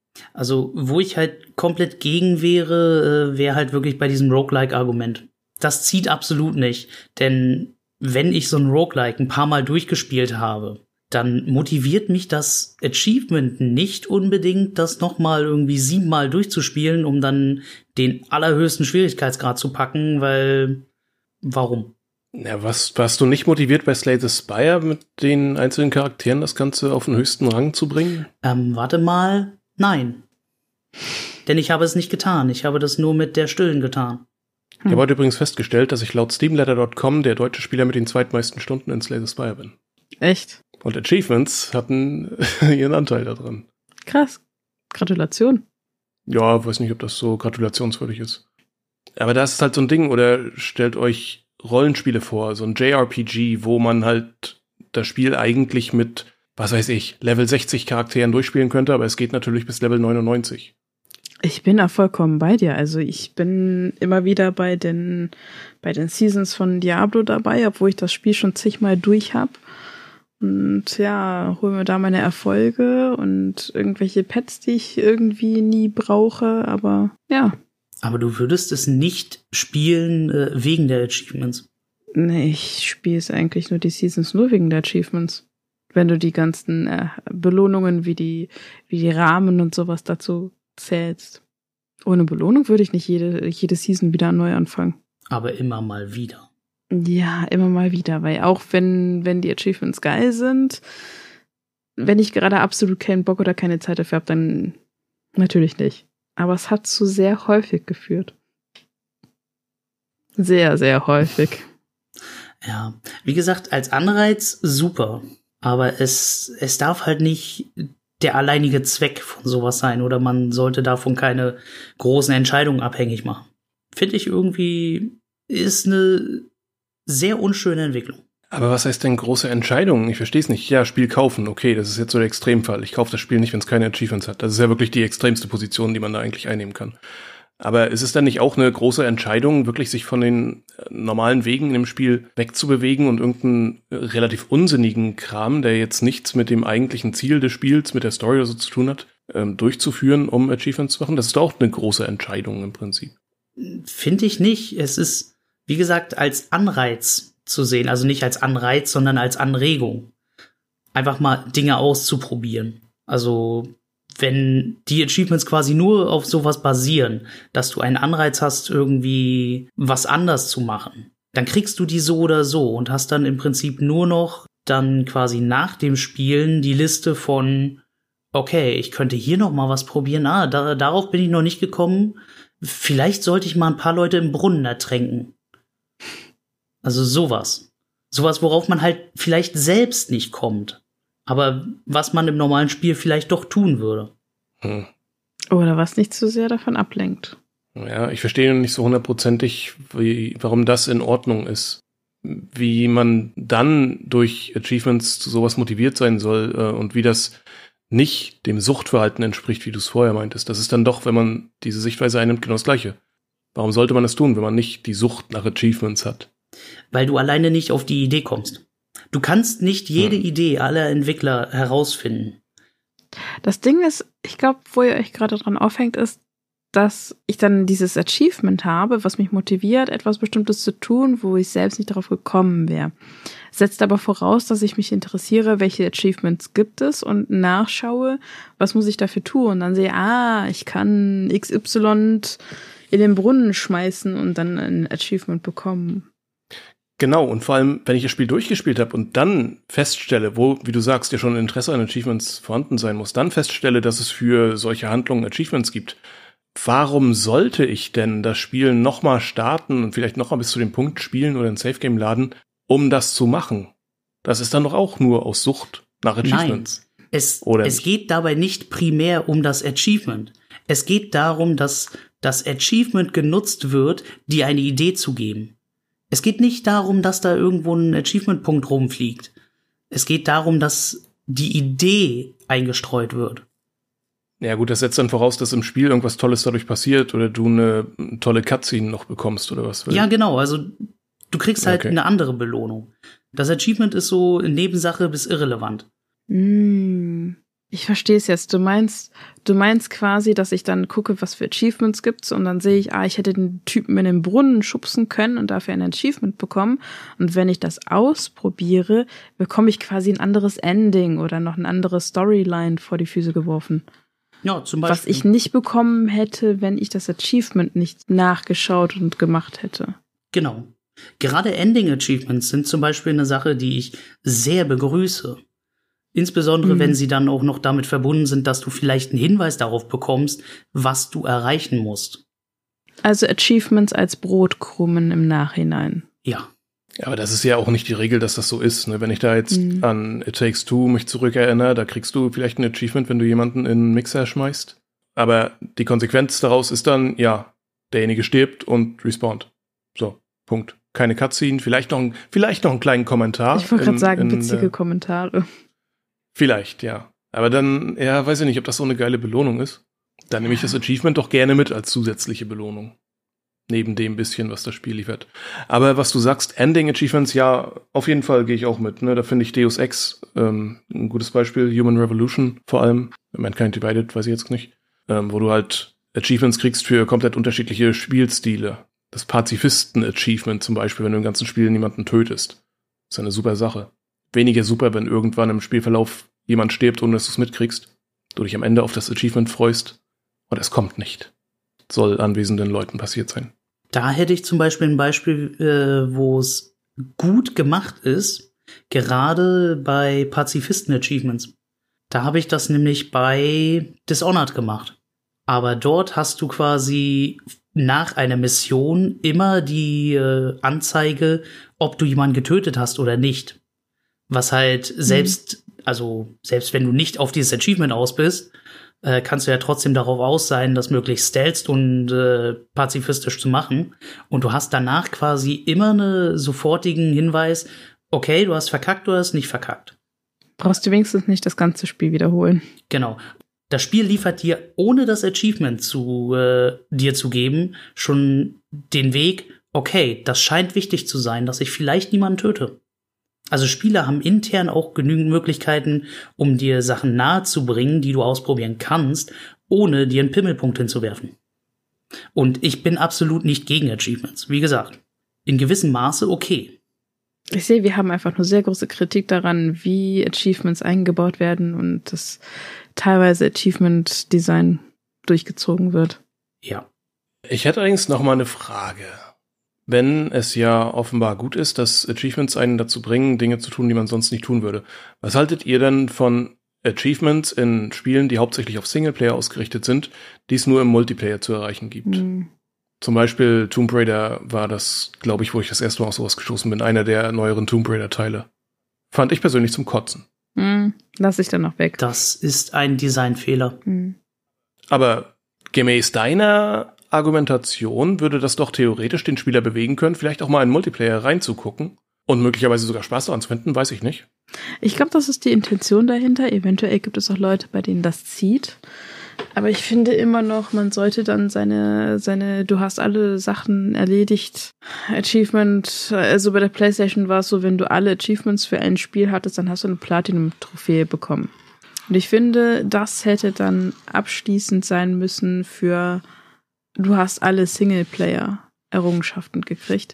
S1: Also, wo ich halt komplett gegen wäre, äh, wäre halt wirklich bei diesem Roguelike-Argument. Das zieht absolut nicht, denn wenn ich so ein Roguelike ein paar Mal durchgespielt habe, dann motiviert mich das Achievement nicht unbedingt, das nochmal irgendwie siebenmal durchzuspielen, um dann den allerhöchsten Schwierigkeitsgrad zu packen, weil warum?
S2: Ja, was, warst du nicht motiviert bei Slay the Spire mit den einzelnen Charakteren das Ganze auf den höchsten Rang zu bringen?
S1: Ähm, warte mal, Nein. Denn ich habe es nicht getan. Ich habe das nur mit der Stillen getan.
S2: Hm. Ich habe heute übrigens festgestellt, dass ich laut steam ladder Punkt com der deutsche Spieler mit den zweitmeisten Stunden in Slay the Spire bin.
S3: Echt?
S2: Und Achievements hatten ihren Anteil daran.
S3: Krass. Gratulation.
S2: Ja, weiß nicht, ob das so gratulationswürdig ist. Aber das ist halt so ein Ding, oder stellt euch Rollenspiele vor, so ein J R P G, wo man halt das Spiel eigentlich mit, was weiß ich, Level sechzig Charakteren durchspielen könnte, aber es geht natürlich bis Level neunundneunzig.
S3: Ich bin da vollkommen bei dir. Also ich bin immer wieder bei den, bei den Seasons von Diablo dabei, obwohl ich das Spiel schon zigmal durch habe. Und ja, hol mir da meine Erfolge und irgendwelche Pets, die ich irgendwie nie brauche, aber ja.
S1: Aber du würdest es nicht spielen äh, wegen der Achievements?
S3: Nee, ich spiele es eigentlich nur die Seasons nur wegen der Achievements. Wenn du die ganzen äh, Belohnungen wie die, wie die Rahmen und sowas dazu zählst. Ohne Belohnung würde ich nicht jede, jede Season wieder neu anfangen.
S1: Aber immer mal wieder.
S3: Ja, immer mal wieder, weil auch wenn, wenn die Achievements geil sind, wenn ich gerade absolut keinen Bock oder keine Zeit dafür habe, dann natürlich nicht. Aber es hat zu sehr häufig geführt. Sehr, sehr häufig.
S1: Ja, wie gesagt, als Anreiz super. Aber es, es darf halt nicht der alleinige Zweck von sowas sein. Oder man sollte davon keine großen Entscheidungen abhängig machen. Finde ich irgendwie, ist eine sehr unschöne Entwicklung.
S2: Aber was heißt denn große Entscheidungen? Ich verstehe es nicht. Ja, Spiel kaufen, okay, das ist jetzt so der Extremfall. Ich kaufe das Spiel nicht, wenn es keine Achievements hat. Das ist ja wirklich die extremste Position, die man da eigentlich einnehmen kann. Aber ist es dann nicht auch eine große Entscheidung, wirklich sich von den normalen Wegen im Spiel wegzubewegen und irgendeinen relativ unsinnigen Kram, der jetzt nichts mit dem eigentlichen Ziel des Spiels, mit der Story oder so zu tun hat, ähm, durchzuführen, um Achievements zu machen? Das ist doch auch eine große Entscheidung im Prinzip.
S1: Finde ich nicht. Es ist, wie gesagt, als Anreiz zu sehen. Also nicht als Anreiz, sondern als Anregung. Einfach mal Dinge auszuprobieren. Also wenn die Achievements quasi nur auf sowas basieren, dass du einen Anreiz hast, irgendwie was anders zu machen, dann kriegst du die so oder so und hast dann im Prinzip nur noch dann quasi nach dem Spielen die Liste von, okay, ich könnte hier noch mal was probieren. Ah, da, darauf bin ich noch nicht gekommen. Vielleicht sollte ich mal ein paar Leute im Brunnen ertränken. Also sowas. Sowas, worauf man halt vielleicht selbst nicht kommt. Aber was man im normalen Spiel vielleicht doch tun würde.
S2: Hm.
S3: Oder was nicht zu sehr davon ablenkt.
S2: Ja, ich verstehe nicht so hundertprozentig, wie, warum das in Ordnung ist. Wie man dann durch Achievements zu sowas motiviert sein soll äh, und wie das nicht dem Suchtverhalten entspricht, wie du es vorher meintest. Das ist dann doch, wenn man diese Sichtweise einnimmt, genau das Gleiche. Warum sollte man das tun, wenn man nicht die Sucht nach Achievements hat?
S1: Weil du alleine nicht auf die Idee kommst. Du kannst nicht jede
S2: hm.
S1: Idee aller Entwickler herausfinden.
S3: Das Ding ist, ich glaube, wo ihr euch gerade dran aufhängt, ist, dass ich dann dieses Achievement habe, was mich motiviert, etwas Bestimmtes zu tun, wo ich selbst nicht darauf gekommen wäre. Setzt aber voraus, dass ich mich interessiere, welche Achievements gibt es und nachschaue, was muss ich dafür tun. Und dann sehe, ah, ich kann X Y in den Brunnen schmeißen und dann ein Achievement bekommen.
S2: Genau, und vor allem, wenn ich das Spiel durchgespielt habe und dann feststelle, wo, wie du sagst, ja schon ein Interesse an Achievements vorhanden sein muss, dann feststelle, dass es für solche Handlungen Achievements gibt, warum sollte ich denn das Spiel nochmal starten und vielleicht nochmal bis zu dem Punkt spielen oder ein Safe-Game laden, um das zu machen? Das ist dann doch auch nur aus Sucht nach Achievements.
S1: Nein, es, es geht dabei nicht primär um das Achievement. Es geht darum, dass das Achievement genutzt wird, dir eine Idee zu geben. Es geht nicht darum, dass da irgendwo ein Achievement-Punkt rumfliegt. Es geht darum, dass die Idee eingestreut wird.
S2: Ja gut, das setzt dann voraus, dass im Spiel irgendwas Tolles dadurch passiert oder du eine tolle Cutscene noch bekommst oder was.
S1: Ja, genau. Also du kriegst halt
S2: okay.
S1: eine andere Belohnung. Das Achievement ist so Nebensache bis irrelevant.
S3: Mm. Ich verstehe es jetzt. Du meinst, du meinst quasi, dass ich dann gucke, was für Achievements gibt's und dann sehe ich, ah, ich hätte den Typen in den Brunnen schubsen können und dafür ein Achievement bekommen. Und wenn ich das ausprobiere, bekomme ich quasi ein anderes Ending oder noch eine andere Storyline vor die Füße geworfen.
S1: Ja, zum Beispiel.
S3: Was ich nicht bekommen hätte, wenn ich das Achievement nicht nachgeschaut und gemacht hätte.
S1: Genau. Gerade Ending-Achievements sind zum Beispiel eine Sache, die ich sehr begrüße. Insbesondere,
S3: Mhm.
S1: wenn sie dann auch noch damit verbunden sind, dass du vielleicht einen Hinweis darauf bekommst, was du erreichen musst.
S3: Also Achievements als Brotkrumen im Nachhinein.
S1: Ja.
S2: Ja, aber das ist ja auch nicht die Regel, dass das so ist. Ne? Wenn ich da jetzt
S3: Mhm.
S2: an It Takes Two mich zurückerinnere, da kriegst du vielleicht ein Achievement, wenn du jemanden in einen Mixer schmeißt. Aber die Konsequenz daraus ist dann, ja, derjenige stirbt und respawnt. So, Punkt. Keine Cutscene, vielleicht noch, ein, vielleicht noch einen kleinen Kommentar.
S3: Ich wollte gerade
S2: in-
S3: sagen,
S2: in
S3: witzige
S2: der-
S3: Kommentare.
S2: Vielleicht, ja. Aber dann, ja, weiß ich nicht, ob das so eine geile Belohnung ist. Dann nehme ich das Achievement doch gerne mit als zusätzliche Belohnung. Neben dem bisschen, was das Spiel liefert. Aber was du sagst, Ending-Achievements, ja, auf jeden Fall gehe ich auch mit. Ne? Da finde ich Deus Ex ähm, ein gutes Beispiel. Human Revolution vor allem. Mankind Divided, weiß ich jetzt nicht. Ähm, wo du halt Achievements kriegst für komplett unterschiedliche Spielstile. Das Pazifisten-Achievement zum Beispiel, wenn du im ganzen Spiel niemanden tötest. Das ist eine super Sache. Weniger super, wenn irgendwann im Spielverlauf jemand stirbt, ohne dass du es mitkriegst. Du dich am Ende auf das Achievement freust. Und es kommt nicht. Soll anwesenden Leuten passiert sein.
S1: Da hätte ich zum Beispiel ein Beispiel, äh, wo es gut gemacht ist, gerade bei Pazifisten-Achievements. Da habe ich das nämlich bei Dishonored gemacht. Aber dort hast du quasi nach einer Mission immer die äh, Anzeige, ob du jemanden getötet hast oder nicht. Was halt selbst, mhm. also selbst wenn du nicht auf dieses Achievement aus bist, äh, kannst du ja trotzdem darauf aus sein, das möglichst stealth und äh, pazifistisch zu machen. Und du hast danach quasi immer einen sofortigen Hinweis, okay, du hast verkackt, du hast nicht verkackt.
S3: Brauchst du wenigstens nicht das ganze Spiel wiederholen.
S1: Genau. Das Spiel liefert dir, ohne das Achievement zu äh, dir zu geben, schon den Weg, okay, das scheint wichtig zu sein, dass ich vielleicht niemanden töte. Also Spieler haben intern auch genügend Möglichkeiten, um dir Sachen nahezubringen, die du ausprobieren kannst, ohne dir einen Pimmelpunkt hinzuwerfen. Und ich bin absolut nicht gegen Achievements. Wie gesagt, in gewissem Maße okay.
S3: Ich sehe, wir haben einfach nur sehr große Kritik daran, wie Achievements eingebaut werden und dass teilweise Achievement-Design durchgezogen wird.
S1: Ja.
S2: Ich hätte allerdings noch mal eine Frage. Wenn es ja offenbar gut ist, dass Achievements einen dazu bringen, Dinge zu tun, die man sonst nicht tun würde. Was haltet ihr denn von Achievements in Spielen, die hauptsächlich auf Singleplayer ausgerichtet sind, die es nur im Multiplayer zu erreichen gibt?
S3: Mhm.
S2: Zum Beispiel Tomb Raider war das, glaube ich, wo ich das erste Mal auf sowas gestoßen bin, einer der neueren Tomb Raider-Teile. Fand ich persönlich zum Kotzen.
S3: Mhm. Lass ich dann noch weg.
S1: Das ist ein Designfehler.
S3: Mhm.
S2: Aber gemäß deiner Argumentation würde das doch theoretisch den Spieler bewegen können, vielleicht auch mal in Multiplayer reinzugucken und möglicherweise sogar Spaß daran zu finden, weiß ich nicht.
S3: Ich glaube, das ist die Intention dahinter. Eventuell gibt es auch Leute, bei denen das zieht. Aber ich finde immer noch, man sollte dann seine, seine, du hast alle Sachen erledigt, Achievement, also bei der PlayStation war es so, wenn du alle Achievements für ein Spiel hattest, dann hast du eine Platinum-Trophäe bekommen. Und ich finde, das hätte dann abschließend sein müssen für du hast alle Singleplayer-Errungenschaften gekriegt.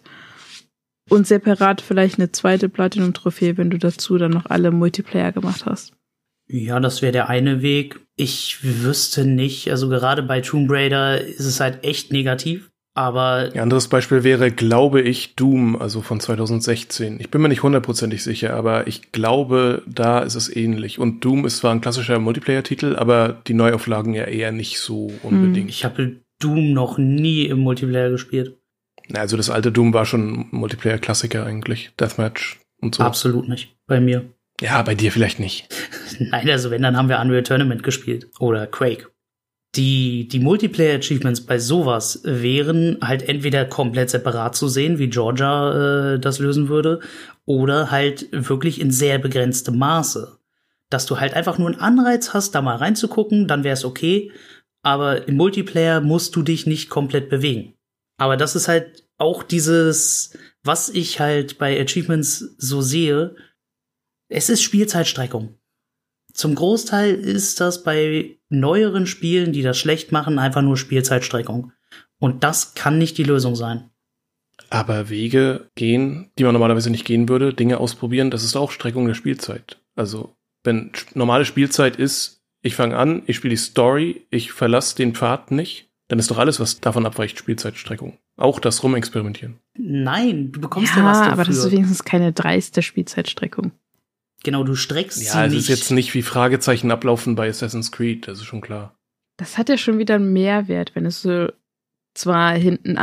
S3: Und separat vielleicht eine zweite Platinum-Trophäe, wenn du dazu dann noch alle Multiplayer gemacht hast.
S1: Ja, das wäre der eine Weg. Ich wüsste nicht, also gerade bei Tomb Raider ist es halt echt negativ, aber...
S2: Ein anderes Beispiel wäre, glaube ich, Doom, also von zwanzig sechzehn. Ich bin mir nicht hundertprozentig sicher, aber ich glaube, da ist es ähnlich. Und Doom ist zwar ein klassischer Multiplayer-Titel, aber die Neuauflagen ja eher nicht so unbedingt.
S1: Ich habe Doom noch nie im Multiplayer gespielt.
S2: Also das alte Doom war schon Multiplayer-Klassiker eigentlich. Deathmatch und so.
S1: Absolut nicht. Bei mir.
S2: Ja, bei dir vielleicht nicht.
S1: Nein, also wenn, dann haben wir Unreal Tournament gespielt. Oder Quake. Die, die Multiplayer-Achievements bei sowas wären halt entweder komplett separat zu sehen, wie Georgia äh, das lösen würde, oder halt wirklich in sehr begrenztem Maße. Dass du halt einfach nur einen Anreiz hast, da mal reinzugucken, dann wäre es okay. Aber im Multiplayer musst du dich nicht komplett bewegen. Aber das ist halt auch dieses, was ich halt bei Achievements so sehe, es ist Spielzeitstreckung. Zum Großteil ist das bei neueren Spielen, die das schlecht machen, einfach nur Spielzeitstreckung. Und das kann nicht die Lösung sein.
S2: Aber Wege gehen, die man normalerweise nicht gehen würde, Dinge ausprobieren, das ist auch Streckung der Spielzeit. Also, wenn normale Spielzeit ist, ich fange an, ich spiele die Story, ich verlasse den Pfad nicht, dann ist doch alles, was davon abweicht, Spielzeitstreckung. Auch das Rumexperimentieren.
S1: Nein, du bekommst
S3: ja,
S1: ja was dafür.
S3: Aber das ist wenigstens keine dreiste Spielzeitstreckung.
S1: Genau, du streckst
S2: ja,
S1: sie
S2: es
S1: nicht.
S2: ist jetzt nicht wie Fragezeichen ablaufen bei Assassin's Creed, das ist schon klar.
S3: Das hat ja schon wieder einen Mehrwert, wenn es so zwar hinten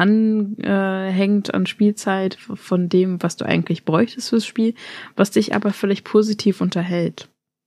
S3: anhängt äh, an Spielzeit von dem, was du eigentlich bräuchtest fürs Spiel, was dich aber vielleicht positiv unterhält.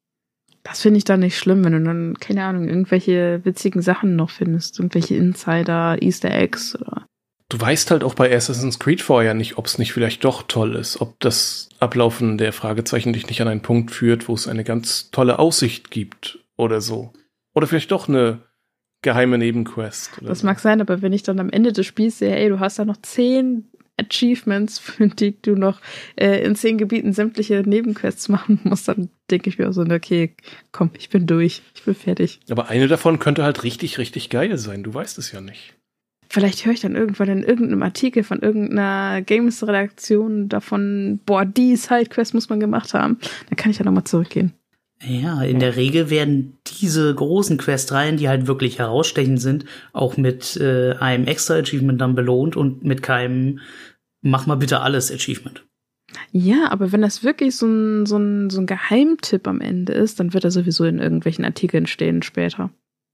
S3: Das finde ich dann nicht schlimm, wenn du dann, keine Ahnung, irgendwelche witzigen Sachen noch findest, irgendwelche Insider, Easter Eggs oder.
S2: Du weißt halt auch bei Assassin's Creed vorher nicht, ob es nicht vielleicht doch toll ist, ob das Ablaufen der Fragezeichen dich nicht an einen Punkt führt, wo es eine ganz tolle Aussicht gibt oder so. Oder vielleicht doch eine geheime Nebenquest. Oder
S3: das
S2: so.
S3: mag sein, aber wenn ich dann am Ende des Spiels sehe, ey, du hast da noch zehn Achievements, für die du noch äh, in zehn Gebieten sämtliche Nebenquests machen musst, dann denke ich mir auch so, okay, komm, ich bin durch, ich bin fertig.
S2: Aber eine davon könnte halt richtig, richtig geil sein, du weißt es ja nicht.
S3: Vielleicht höre ich dann irgendwann in irgendeinem Artikel von irgendeiner Games-Redaktion davon, boah, die Sidequest muss man gemacht haben. Dann kann ich ja nochmal zurückgehen.
S1: Ja, in der Regel werden diese großen Questreihen, die halt wirklich herausstechend sind, auch mit äh, einem extra Achievement dann belohnt und mit keinem mach mal bitte alles Achievement.
S3: Ja, aber wenn das wirklich so ein, so ein, so ein Geheimtipp am Ende ist, dann wird er sowieso in irgendwelchen Artikeln stehen später.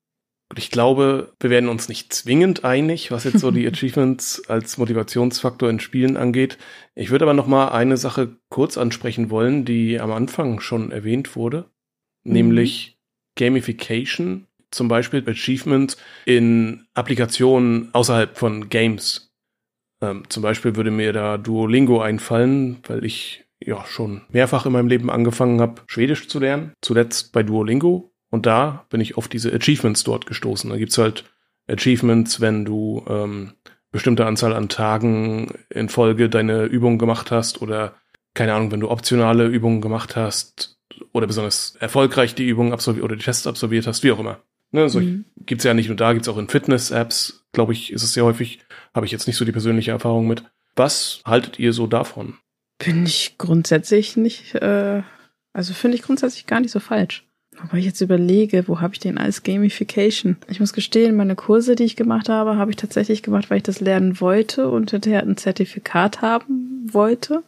S2: Ich glaube, wir werden uns nicht zwingend einig, was jetzt so die Achievements als Motivationsfaktor in Spielen angeht. Ich würde aber noch mal eine Sache kurz ansprechen wollen, die am Anfang schon erwähnt wurde, mhm. nämlich Gamification, zum Beispiel Achievements in Applikationen außerhalb von Games. Ähm, zum Beispiel würde mir da Duolingo einfallen, weil ich ja schon mehrfach in meinem Leben angefangen habe, Schwedisch zu lernen, zuletzt bei Duolingo. Und da bin ich auf diese Achievements dort gestoßen. Da gibt's halt Achievements, wenn du ähm, bestimmte Anzahl an Tagen in Folge deine Übungen gemacht hast oder, keine Ahnung, wenn du optionale Übungen gemacht hast oder besonders erfolgreich die Übungen absolviert oder die Tests absolviert hast, wie auch immer. Ne, so mhm. gibt's ja nicht nur da, gibt's auch in Fitness-Apps, glaube ich, ist es sehr häufig. Habe ich jetzt nicht so die persönliche Erfahrung mit. Was haltet ihr so davon?
S3: Finde ich grundsätzlich nicht, äh, also finde ich grundsätzlich gar nicht so falsch. Aber ich jetzt überlege, wo habe ich denn als Gamification? Ich muss gestehen, meine Kurse, die ich gemacht habe, habe ich tatsächlich gemacht, weil ich das lernen wollte und hinterher ein Zertifikat haben wollte.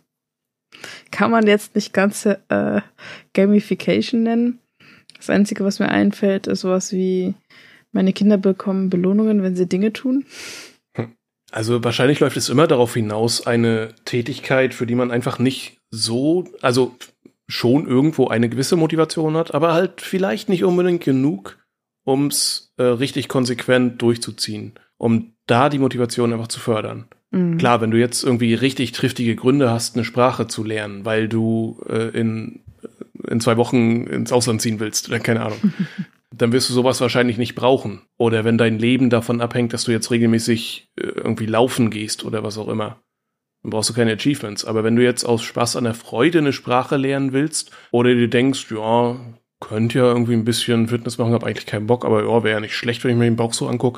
S3: Kann man jetzt nicht ganz äh, Gamification nennen. Das Einzige, was mir einfällt, ist sowas wie, meine Kinder bekommen Belohnungen, wenn sie Dinge tun.
S2: Also wahrscheinlich läuft es immer darauf hinaus, eine Tätigkeit, für die man einfach nicht so, also schon irgendwo eine gewisse Motivation hat, aber halt vielleicht nicht unbedingt genug, um es äh, richtig konsequent durchzuziehen, um da die Motivation einfach zu fördern. Mhm. Klar, wenn du jetzt irgendwie richtig triftige Gründe hast, eine Sprache zu lernen, weil du äh, in, in zwei Wochen ins Ausland ziehen willst oder keine Ahnung, dann wirst du sowas wahrscheinlich nicht brauchen. Oder wenn dein Leben davon abhängt, dass du jetzt regelmäßig äh, irgendwie laufen gehst oder was auch immer. Dann brauchst du keine Achievements. Aber wenn du jetzt aus Spaß an der Freude eine Sprache lernen willst oder dir denkst, ja, könnt ja irgendwie ein bisschen Fitness machen, hab eigentlich keinen Bock, aber ja, wäre ja nicht schlecht, wenn ich mir den Bauch so angucke,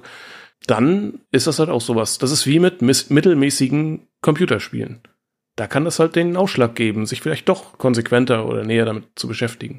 S2: dann ist das halt auch sowas. Das ist wie mit miss- mittelmäßigen Computerspielen. Da kann das halt den Ausschlag geben, sich vielleicht doch konsequenter oder näher damit zu beschäftigen.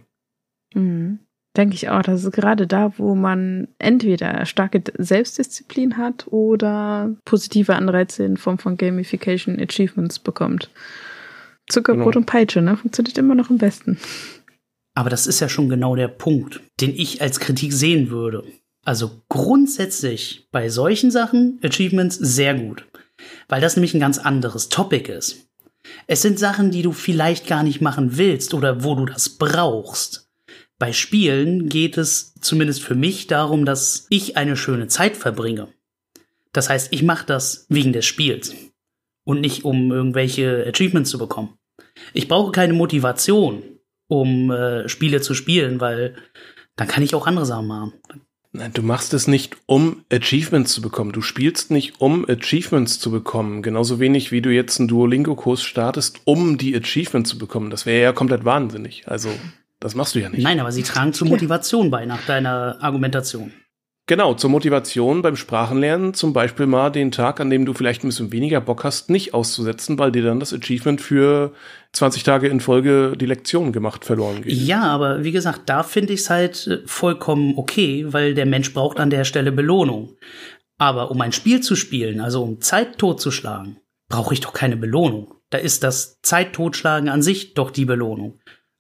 S3: Mhm. Denke ich auch, das ist gerade da, wo man entweder starke Selbstdisziplin hat oder positive Anreize in Form von Gamification Achievements bekommt. Zuckerbrot genau. Und Peitsche, ne? Funktioniert immer noch am besten.
S1: Aber das ist ja schon genau der Punkt, den ich als Kritik sehen würde. Also grundsätzlich bei solchen Sachen Achievements sehr gut, weil das nämlich ein ganz anderes Topic ist. Es sind Sachen, die du vielleicht gar nicht machen willst oder wo du das brauchst. Bei Spielen geht es zumindest für mich darum, dass ich eine schöne Zeit verbringe. Das heißt, ich mache das wegen des Spiels und nicht, um irgendwelche Achievements zu bekommen. Ich brauche keine Motivation, um äh, Spiele zu spielen, weil dann kann ich auch andere Sachen machen.
S2: Nein, du machst es nicht, um Achievements zu bekommen. Du spielst nicht, um Achievements zu bekommen. Genauso wenig, wie du jetzt einen Duolingo-Kurs startest, um die Achievements zu bekommen. Das wäre ja komplett wahnsinnig. Also das machst du ja nicht.
S1: Nein, aber sie tragen zur Motivation bei, nach deiner Argumentation.
S2: Genau, zur Motivation beim Sprachenlernen zum Beispiel mal den Tag, an dem du vielleicht ein bisschen weniger Bock hast, nicht auszusetzen, weil dir dann das Achievement für zwanzig Tage in Folge die Lektion gemacht verloren geht.
S1: Ja, aber wie gesagt, da finde ich es halt vollkommen okay, weil der Mensch braucht an der Stelle Belohnung. Aber um ein Spiel zu spielen, also um Zeit totzuschlagen, brauche ich doch keine Belohnung. Da ist das Zeit totschlagen an sich doch die Belohnung.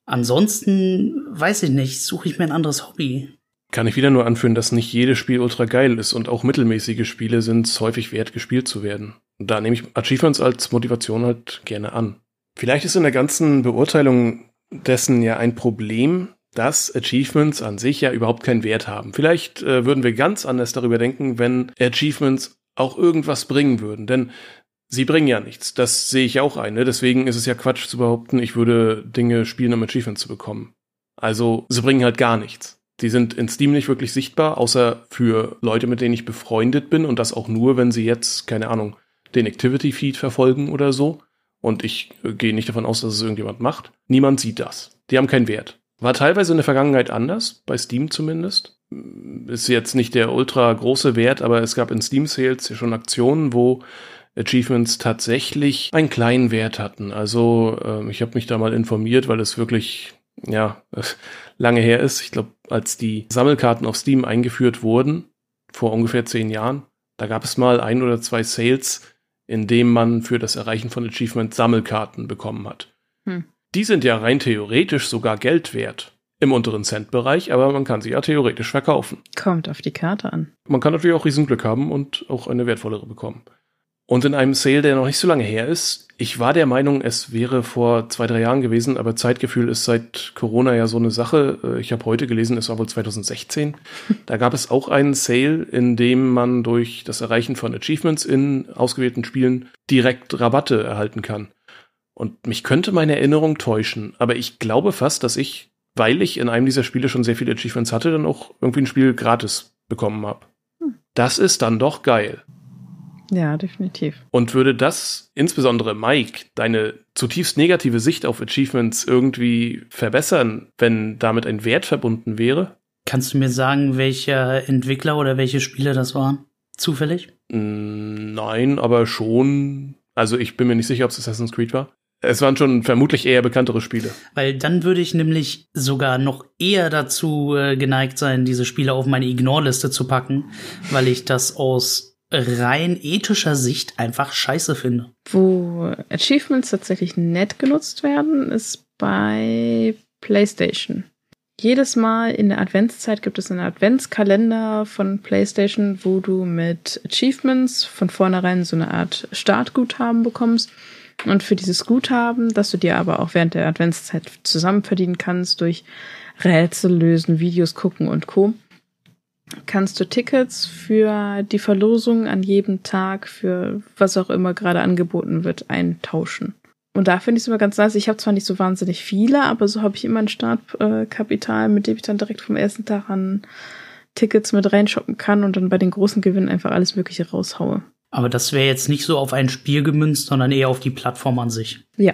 S1: Ansonsten, weiß ich nicht, suche ich mir ein anderes Hobby.
S2: Kann ich wieder nur anführen, dass nicht jedes Spiel ultra geil ist und auch mittelmäßige Spiele sind es häufig wert, gespielt zu werden. Und da nehme ich Achievements als Motivation halt gerne an. Vielleicht ist in der ganzen Beurteilung dessen ja ein Problem, dass Achievements an sich ja überhaupt keinen Wert haben. Vielleicht äh, würden wir ganz anders darüber denken, wenn Achievements auch irgendwas bringen würden. Denn sie bringen ja nichts. Das sehe ich auch ein. Ne? Deswegen ist es ja Quatsch zu behaupten, ich würde Dinge spielen, um Achievements zu bekommen. Also sie bringen halt gar nichts. Die sind in Steam nicht wirklich sichtbar, außer für Leute, mit denen ich befreundet bin. Und das auch nur, wenn sie jetzt, keine Ahnung, den Activity-Feed verfolgen oder so. Und ich äh, gehe nicht davon aus, dass es irgendjemand macht. Niemand sieht das. Die haben keinen Wert. War teilweise in der Vergangenheit anders, bei Steam zumindest. Ist jetzt nicht der ultra große Wert, aber es gab in Steam-Sales schon Aktionen, wo Achievements tatsächlich einen kleinen Wert hatten. Also äh, ich habe mich da mal informiert, weil es wirklich ja lange her ist. Ich glaube, als die Sammelkarten auf Steam eingeführt wurden, vor ungefähr zehn Jahren, da gab es mal ein oder zwei Sales, in dem man für das Erreichen von Achievements Sammelkarten bekommen hat. Hm. Die sind ja rein theoretisch sogar Geld wert. Im unteren Cent-Bereich, aber man kann sie ja theoretisch verkaufen.
S3: Kommt auf die Karte an.
S2: Man kann natürlich auch Riesenglück haben und auch eine wertvollere bekommen. Und in einem Sale, der noch nicht so lange her ist, ich war der Meinung, es wäre vor zwei, drei Jahren gewesen, aber Zeitgefühl ist seit Corona ja so eine Sache. Ich habe heute gelesen, es war wohl zwanzig sechzehn. Da gab es auch einen Sale, in dem man durch das Erreichen von Achievements in ausgewählten Spielen direkt Rabatte erhalten kann. Und mich könnte meine Erinnerung täuschen, aber ich glaube fast, dass ich, weil ich in einem dieser Spiele schon sehr viele Achievements hatte, dann auch irgendwie ein Spiel gratis bekommen habe. Hm. Das ist dann doch geil.
S3: Ja, definitiv.
S2: Und würde das, insbesondere Mike, deine zutiefst negative Sicht auf Achievements irgendwie verbessern, wenn damit ein Wert verbunden wäre?
S1: Kannst du mir sagen, welcher Entwickler oder welche Spiele das waren? Zufällig?
S2: Nein, aber schon. Also ich bin mir nicht sicher, ob es Assassin's Creed war. Es waren schon vermutlich eher bekanntere Spiele.
S1: Weil dann würde ich nämlich sogar noch eher dazu äh, geneigt sein, diese Spiele auf meine Ignore-Liste zu packen, weil ich das aus rein ethischer Sicht einfach scheiße finde.
S3: Wo Achievements tatsächlich nett genutzt werden, ist bei PlayStation. Jedes Mal in der Adventszeit gibt es einen Adventskalender von PlayStation, wo du mit Achievements von vornherein so eine Art Startguthaben bekommst. Und für dieses Guthaben, das du dir aber auch während der Adventszeit zusammen verdienen kannst, durch Rätsel lösen, Videos gucken und Co., kannst du Tickets für die Verlosung an jedem Tag, für was auch immer gerade angeboten wird, eintauschen. Und da finde ich es immer ganz nice. Ich habe zwar nicht so wahnsinnig viele, aber so habe ich immer ein Startkapital, mit dem ich dann direkt vom ersten Tag an Tickets mit reinshoppen kann und dann bei den großen Gewinnen einfach alles Mögliche raushaue.
S1: Aber das wäre jetzt nicht so auf ein Spiel gemünzt, sondern eher auf die Plattform an sich.
S3: Ja.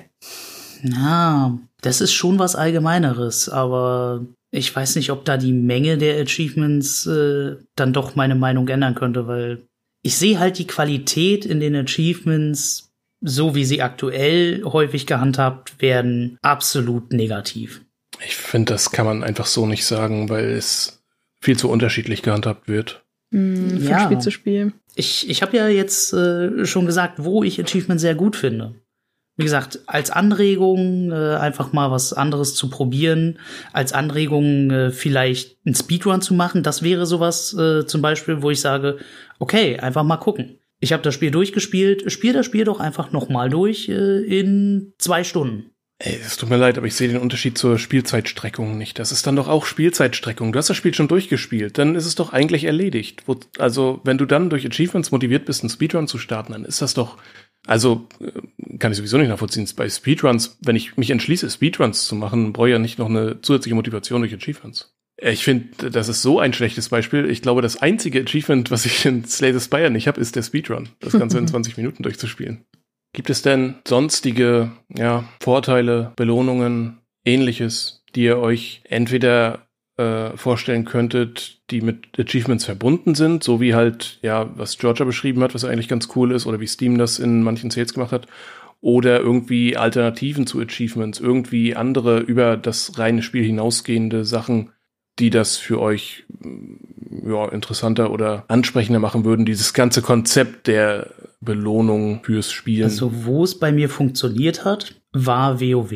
S1: Na, das ist schon was Allgemeineres, aber ich weiß nicht, ob da die Menge der Achievements äh, dann doch meine Meinung ändern könnte, weil ich sehe halt die Qualität in den Achievements, so wie sie aktuell häufig gehandhabt werden, absolut negativ.
S2: Ich finde, das kann man einfach so nicht sagen, weil es viel zu unterschiedlich gehandhabt wird.
S3: Mm, von ja. Spiel zu Spiel.
S1: Ich, ich habe ja jetzt äh, schon gesagt, wo ich Achievements sehr gut finde. Wie gesagt, als Anregung äh, einfach mal was anderes zu probieren, als Anregung äh, vielleicht einen Speedrun zu machen, das wäre sowas äh, zum Beispiel, wo ich sage, okay, einfach mal gucken. Ich habe das Spiel durchgespielt, spiel das Spiel doch einfach noch mal durch äh, in zwei Stunden.
S2: Ey, es tut mir leid, aber ich sehe den Unterschied zur Spielzeitstreckung nicht. Das ist dann doch auch Spielzeitstreckung. Du hast das Spiel schon durchgespielt, dann ist es doch eigentlich erledigt. Wo, also, wenn du dann durch Achievements motiviert bist, einen Speedrun zu starten, dann ist das doch. Also, kann ich sowieso nicht nachvollziehen. Bei Speedruns, wenn ich mich entschließe, Speedruns zu machen, brauche ich ja nicht noch eine zusätzliche Motivation durch Achievements. Ich finde, das ist so ein schlechtes Beispiel. Ich glaube, das einzige Achievement, was ich in Slay the Spire nicht habe, ist der Speedrun. Das Ganze in zwanzig Minuten durchzuspielen. Gibt es denn sonstige, ja, Vorteile, Belohnungen, Ähnliches, die ihr euch entweder äh, vorstellen könntet, die mit Achievements verbunden sind, so wie halt, ja, was Georgia beschrieben hat, was eigentlich ganz cool ist, oder wie Steam das in manchen Sales gemacht hat, oder irgendwie Alternativen zu Achievements, irgendwie andere über das reine Spiel hinausgehende Sachen, die das für euch ja, interessanter oder ansprechender machen würden, dieses ganze Konzept der Belohnung fürs Spielen.
S1: Also wo es bei mir funktioniert hat, war WoW.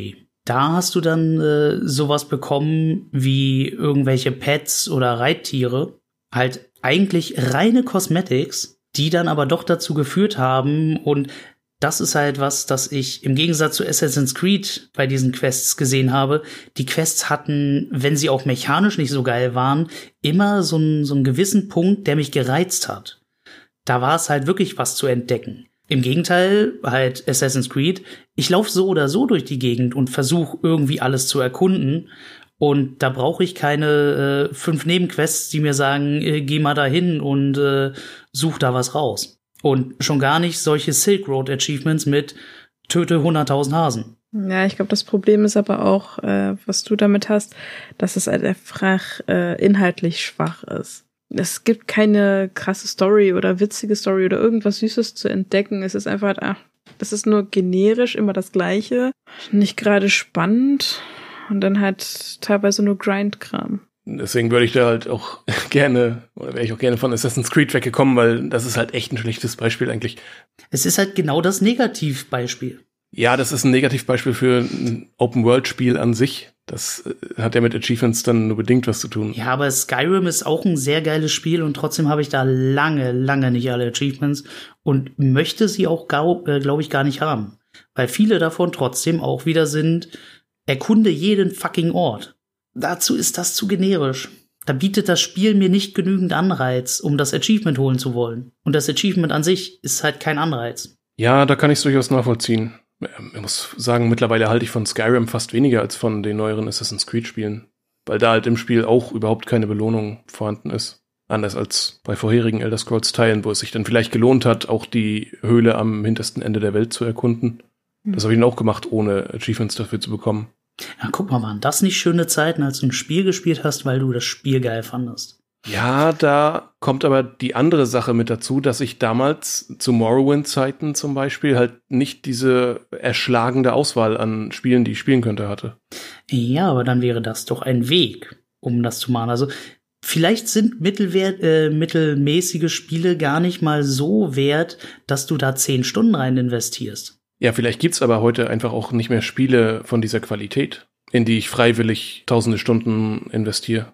S1: Da hast du dann äh, sowas bekommen wie irgendwelche Pets oder Reittiere. Halt eigentlich reine Cosmetics, die dann aber doch dazu geführt haben, und das ist halt was, das ich im Gegensatz zu Assassin's Creed bei diesen Quests gesehen habe. Die Quests hatten, wenn sie auch mechanisch nicht so geil waren, immer so einen, so einen gewissen Punkt, der mich gereizt hat. Da war es halt wirklich was zu entdecken. Im Gegenteil, halt Assassin's Creed, ich laufe so oder so durch die Gegend und versuche irgendwie alles zu erkunden. Und da brauche ich keine äh, fünf Nebenquests, die mir sagen, äh, geh mal dahin und äh, such da was raus. Und schon gar nicht solche Silk Road Achievements mit töte hunderttausend Hasen.
S3: Ja, ich glaube, das Problem ist aber auch, äh, was du damit hast, dass es halt einfach äh, inhaltlich schwach ist. Es gibt keine krasse Story oder witzige Story oder irgendwas Süßes zu entdecken. Es ist einfach, ach, es ist nur generisch, immer das Gleiche. Nicht gerade spannend und dann halt teilweise nur Grind-Kram.
S2: Deswegen würde ich da halt auch gerne, oder wäre ich auch gerne von Assassin's Creed weggekommen, weil das ist halt echt ein schlechtes Beispiel eigentlich.
S1: Es ist halt genau das Negativbeispiel.
S2: Ja, das ist ein Negativbeispiel für ein Open-World-Spiel an sich. Das hat ja mit Achievements dann nur bedingt was zu tun.
S1: Ja, aber Skyrim ist auch ein sehr geiles Spiel und trotzdem habe ich da lange, lange nicht alle Achievements und möchte sie auch, äh, glaube ich, gar nicht haben. Weil viele davon trotzdem auch wieder sind, erkunde jeden fucking Ort. Dazu ist das zu generisch. Da bietet das Spiel mir nicht genügend Anreiz, um das Achievement holen zu wollen. Und das Achievement an sich ist halt kein Anreiz.
S2: Ja, da kann ich es durchaus nachvollziehen. Ich muss sagen, mittlerweile halte ich von Skyrim fast weniger als von den neueren Assassin's Creed-Spielen. Weil da halt im Spiel auch überhaupt keine Belohnung vorhanden ist. Anders als bei vorherigen Elder Scrolls-Teilen, wo es sich dann vielleicht gelohnt hat, auch die Höhle am hintersten Ende der Welt zu erkunden. Mhm. Das habe ich dann auch gemacht, ohne Achievements dafür zu bekommen.
S1: Ja, guck mal, waren das nicht schöne Zeiten, als du ein Spiel gespielt hast, weil du das Spiel geil fandest?
S2: Ja, da kommt aber die andere Sache mit dazu, dass ich damals zu Morrowind-Zeiten zum Beispiel halt nicht diese erschlagende Auswahl an Spielen, die ich spielen könnte, hatte.
S1: Ja, aber dann wäre das doch ein Weg, um das zu machen. Also vielleicht sind mittelwert, äh, mittelmäßige Spiele gar nicht mal so wert, dass du da zehn Stunden rein investierst.
S2: Ja, vielleicht gibt's aber heute einfach auch nicht mehr Spiele von dieser Qualität, in die ich freiwillig tausende Stunden investiere.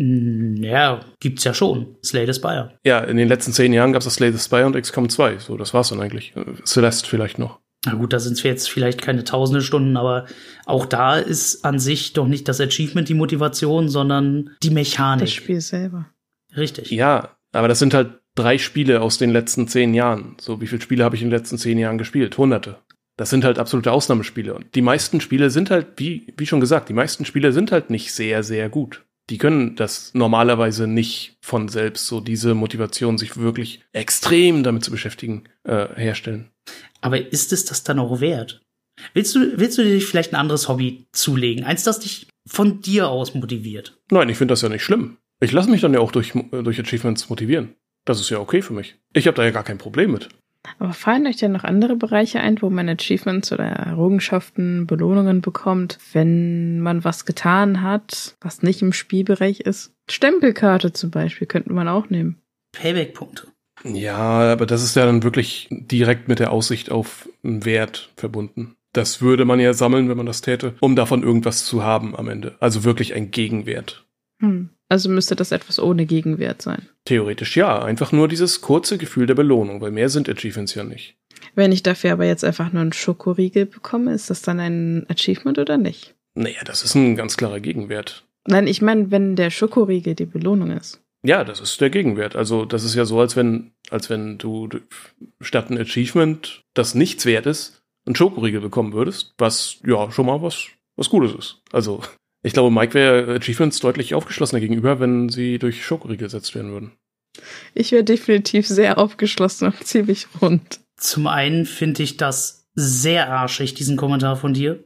S1: Ja, gibt's ja schon. Slay the Spire.
S2: Ja, in den letzten zehn Jahren gab's das Slay the Spire und X COM zwei. So, das war's dann eigentlich. Celeste vielleicht noch.
S1: Na gut, da sind's jetzt vielleicht keine tausende Stunden, aber auch da ist an sich doch nicht das Achievement die Motivation, sondern die Mechanik.
S3: Das Spiel selber.
S1: Richtig.
S2: Ja, aber das sind halt drei Spiele aus den letzten zehn Jahren. So, wie viele Spiele habe ich in den letzten zehn Jahren gespielt? Hunderte. Das sind halt absolute Ausnahmespiele. Und die meisten Spiele sind halt, wie, wie schon gesagt, die meisten Spiele sind halt nicht sehr, sehr gut. Die können das normalerweise nicht von selbst, so diese Motivation, sich wirklich extrem damit zu beschäftigen, äh, herstellen.
S1: Aber ist es das dann auch wert? Willst du, willst du dir vielleicht ein anderes Hobby zulegen? Eins, das dich von dir aus motiviert?
S2: Nein, ich finde das ja nicht schlimm. Ich lasse mich dann ja auch durch, durch Achievements motivieren. Das ist ja okay für mich. Ich habe da ja gar kein Problem mit.
S3: Aber fallen euch denn noch andere Bereiche ein, wo man Achievements oder Errungenschaften, Belohnungen bekommt, wenn man was getan hat, was nicht im Spielbereich ist? Stempelkarte zum Beispiel könnte man auch nehmen.
S1: Payback-Punkte.
S2: Ja, aber das ist ja dann wirklich direkt mit der Aussicht auf einen Wert verbunden. Das würde man ja sammeln, wenn man das täte, um davon irgendwas zu haben am Ende. Also wirklich ein Gegenwert.
S3: Hm. Also müsste das etwas ohne Gegenwert sein.
S2: Theoretisch ja, einfach nur dieses kurze Gefühl der Belohnung, weil mehr sind Achievements ja nicht.
S3: Wenn ich dafür aber jetzt einfach nur einen Schokoriegel bekomme, ist das dann ein Achievement oder nicht?
S2: Naja, das ist ein ganz klarer Gegenwert.
S3: Nein, ich meine, wenn der Schokoriegel die Belohnung ist.
S2: Ja, das ist der Gegenwert. Also das ist ja so, als wenn, als wenn du statt ein Achievement, das nichts wert ist, einen Schokoriegel bekommen würdest, was ja schon mal was, was Gutes ist. Also ich glaube, Mike wäre Achievements deutlich aufgeschlossener gegenüber, wenn sie durch Schokoriegel gesetzt werden würden.
S3: Ich wäre definitiv sehr aufgeschlossen und ziemlich rund.
S1: Zum einen finde ich das sehr arschig, diesen Kommentar von dir.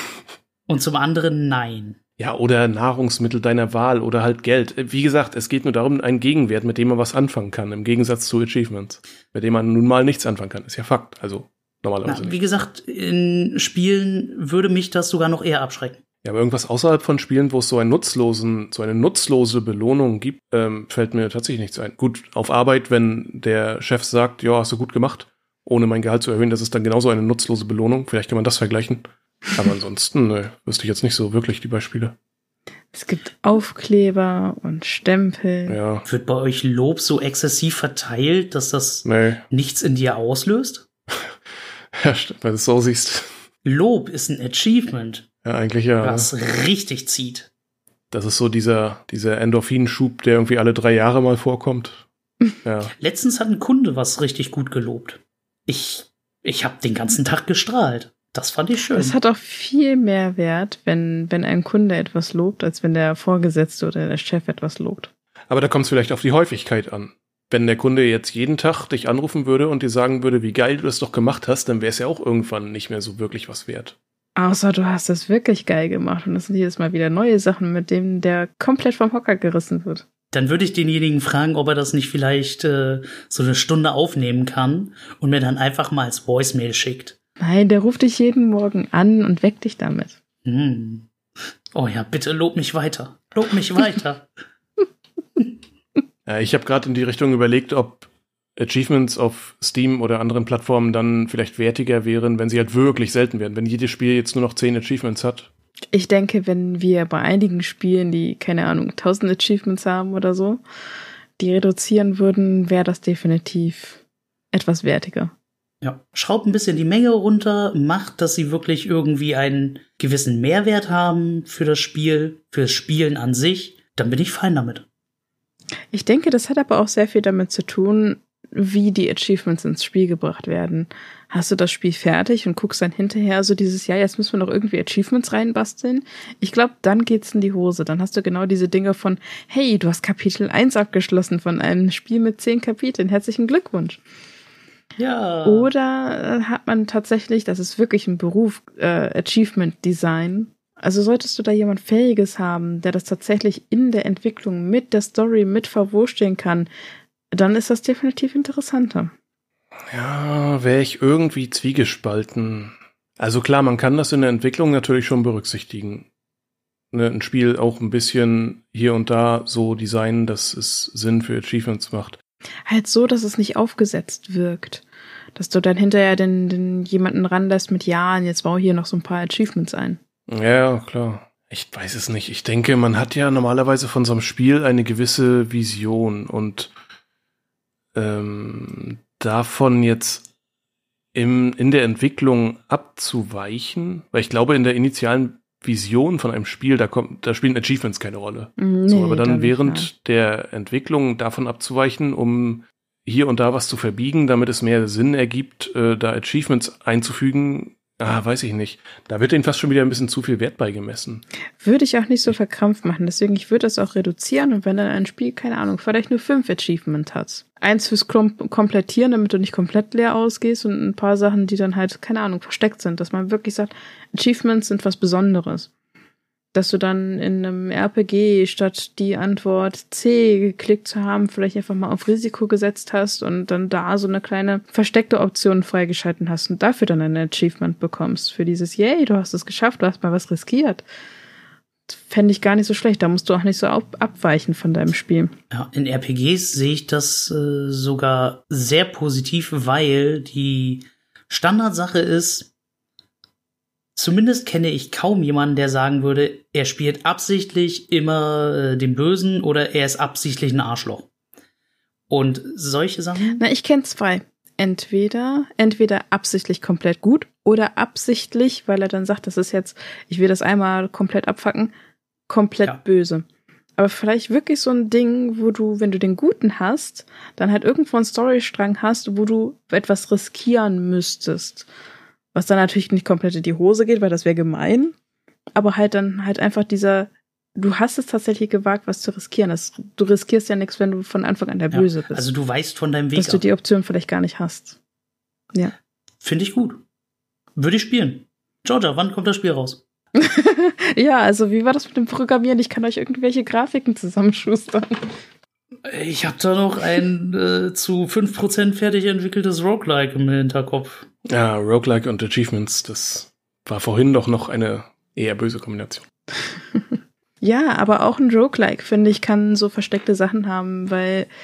S1: Und zum anderen nein.
S2: Ja, oder Nahrungsmittel deiner Wahl oder halt Geld. Wie gesagt, es geht nur darum, einen Gegenwert, mit dem man was anfangen kann, im Gegensatz zu Achievements, mit dem man nun mal nichts anfangen kann. Ist ja Fakt, also normalerweise
S1: Na,
S2: nicht.
S1: Wie gesagt, in Spielen würde mich das sogar noch eher abschrecken.
S2: Ja, aber irgendwas außerhalb von Spielen, wo es so einen nutzlosen, so eine nutzlose Belohnung gibt, ähm, fällt mir tatsächlich nichts ein. Gut, auf Arbeit, wenn der Chef sagt, ja, hast du gut gemacht, ohne mein Gehalt zu erhöhen, das ist dann genauso eine nutzlose Belohnung. Vielleicht kann man das vergleichen. Aber ansonsten ne, wüsste ich jetzt nicht so wirklich die Beispiele.
S3: Es gibt Aufkleber und Stempel.
S2: Ja.
S1: Wird bei euch Lob so exzessiv verteilt, dass das
S2: Nee.
S1: nichts in dir auslöst?
S2: Ja, stimmt, wenn du es so siehst.
S1: Lob ist ein Achievement,
S2: Ja, eigentlich ja.
S1: was richtig zieht.
S2: Das ist so dieser, dieser Endorphinschub, der irgendwie alle drei Jahre mal vorkommt. Ja.
S1: Letztens hat ein Kunde was richtig gut gelobt. Ich, ich habe den ganzen Tag gestrahlt. Das fand ich schön.
S3: Es hat auch viel mehr Wert, wenn, wenn ein Kunde etwas lobt, als wenn der Vorgesetzte oder der Chef etwas lobt.
S2: Aber da kommt es vielleicht auf die Häufigkeit an. Wenn der Kunde jetzt jeden Tag dich anrufen würde und dir sagen würde, wie geil du das doch gemacht hast, dann wäre es ja auch irgendwann nicht mehr so wirklich was wert.
S3: Außer du hast das wirklich geil gemacht und das sind jedes Mal wieder neue Sachen, mit denen der komplett vom Hocker gerissen wird.
S1: Dann würde ich denjenigen fragen, ob er das nicht vielleicht äh, so eine Stunde aufnehmen kann und mir dann einfach mal als Voicemail schickt.
S3: Nein, der ruft dich jeden Morgen an und weckt dich damit.
S1: Hm. Oh ja, bitte lob mich weiter. Lob mich weiter.
S2: Ja, ich habe gerade in die Richtung überlegt, ob Achievements auf Steam oder anderen Plattformen dann vielleicht wertiger wären, wenn sie halt wirklich selten werden. Wenn jedes Spiel jetzt nur noch zehn Achievements hat.
S3: Ich denke, wenn wir bei einigen Spielen, die, keine Ahnung, tausend Achievements haben oder so, die reduzieren würden, wäre das definitiv etwas wertiger.
S1: Ja, schraubt ein bisschen die Menge runter, macht, dass sie wirklich irgendwie einen gewissen Mehrwert haben für das Spiel, fürs Spielen an sich, dann bin ich fein damit.
S3: Ich denke, das hat aber auch sehr viel damit zu tun, wie die Achievements ins Spiel gebracht werden. Hast du das Spiel fertig und guckst dann hinterher so dieses, ja, jetzt müssen wir noch irgendwie Achievements reinbasteln? Ich glaube, dann geht's in die Hose. Dann hast du genau diese Dinge von, hey, du hast Kapitel eins abgeschlossen von einem Spiel mit zehn Kapiteln. Herzlichen Glückwunsch.
S1: Ja.
S3: Oder äh, hat man tatsächlich, das ist wirklich ein Beruf, äh, Achievement Design. Also solltest du da jemand Fähiges haben, der das tatsächlich in der Entwicklung mit der Story mit verwursteln kann, dann ist das definitiv interessanter.
S2: Ja, wäre ich irgendwie zwiegespalten. Also klar, man kann das in der Entwicklung natürlich schon berücksichtigen. Ne, ein Spiel auch ein bisschen hier und da so designen, dass es Sinn für Achievements macht.
S3: Halt so, dass es nicht aufgesetzt wirkt. Dass du dann hinterher den, den jemanden ranlässt mit, ja, jetzt bau hier noch so ein paar Achievements ein.
S2: Ja, klar. Ich weiß es nicht. Ich denke, man hat ja normalerweise von so einem Spiel eine gewisse Vision und ähm, davon jetzt im, in der Entwicklung abzuweichen, weil ich glaube, in der initialen Vision von einem Spiel, da kommt, da spielen Achievements keine Rolle.
S3: Nee,
S2: so, aber dann während
S3: nicht,
S2: der Entwicklung davon abzuweichen, um hier und da was zu verbiegen, damit es mehr Sinn ergibt, äh, da Achievements einzufügen, ah, weiß ich nicht. Da wird denen fast schon wieder ein bisschen zu viel Wert beigemessen.
S3: Würde ich auch nicht so verkrampft machen. Deswegen, ich würde das auch reduzieren. Und wenn dann ein Spiel, keine Ahnung, vielleicht nur fünf Achievements hat. Eins fürs Kom- Komplettieren, damit du nicht komplett leer ausgehst. Und ein paar Sachen, die dann halt, keine Ahnung, versteckt sind. Dass man wirklich sagt, Achievements sind was Besonderes. Dass du dann in einem R P G statt die Antwort C geklickt zu haben, vielleicht einfach mal auf Risiko gesetzt hast und dann da so eine kleine versteckte Option freigeschalten hast und dafür dann ein Achievement bekommst. Für dieses, yay, du hast es geschafft, du hast mal was riskiert. Fände ich gar nicht so schlecht. Da musst du auch nicht so ab- abweichen von deinem Spiel.
S1: Ja, in R P Gs sehe ich das äh, sogar sehr positiv, weil die Standardsache ist, zumindest kenne ich kaum jemanden, der sagen würde, er spielt absichtlich immer äh, den Bösen oder er ist absichtlich ein Arschloch. Und solche Sachen?
S3: Na, ich kenne zwei. Entweder, entweder absichtlich komplett gut oder absichtlich, weil er dann sagt, das ist jetzt, ich will das einmal komplett abfacken, komplett
S1: Ja.
S3: böse. Aber vielleicht wirklich so ein Ding, wo du, wenn du den Guten hast, dann halt irgendwo einen Storystrang hast, wo du etwas riskieren müsstest. Was dann natürlich nicht komplett in die Hose geht, weil das wäre gemein. Aber halt dann halt einfach dieser, du hast es tatsächlich gewagt, was zu riskieren. Das, du riskierst ja nichts, wenn du von Anfang an der
S1: Ja,
S3: Böse bist.
S1: also du weißt von deinem Weg
S3: dass du
S1: ab.
S3: die Option vielleicht gar nicht hast. Ja.
S1: Finde ich gut. Würde ich spielen. Georgia, wann kommt das Spiel raus?
S3: Ja, also wie war das mit dem Programmieren? Ich kann euch irgendwelche Grafiken zusammenschustern.
S1: Ich habe da noch ein äh, zu fünf Prozent fertig entwickeltes Roguelike im Hinterkopf.
S2: Ja, Roguelike und Achievements, das war vorhin doch noch eine eher böse Kombination.
S3: Ja, aber auch ein Roguelike, finde ich, kann so versteckte Sachen haben, weil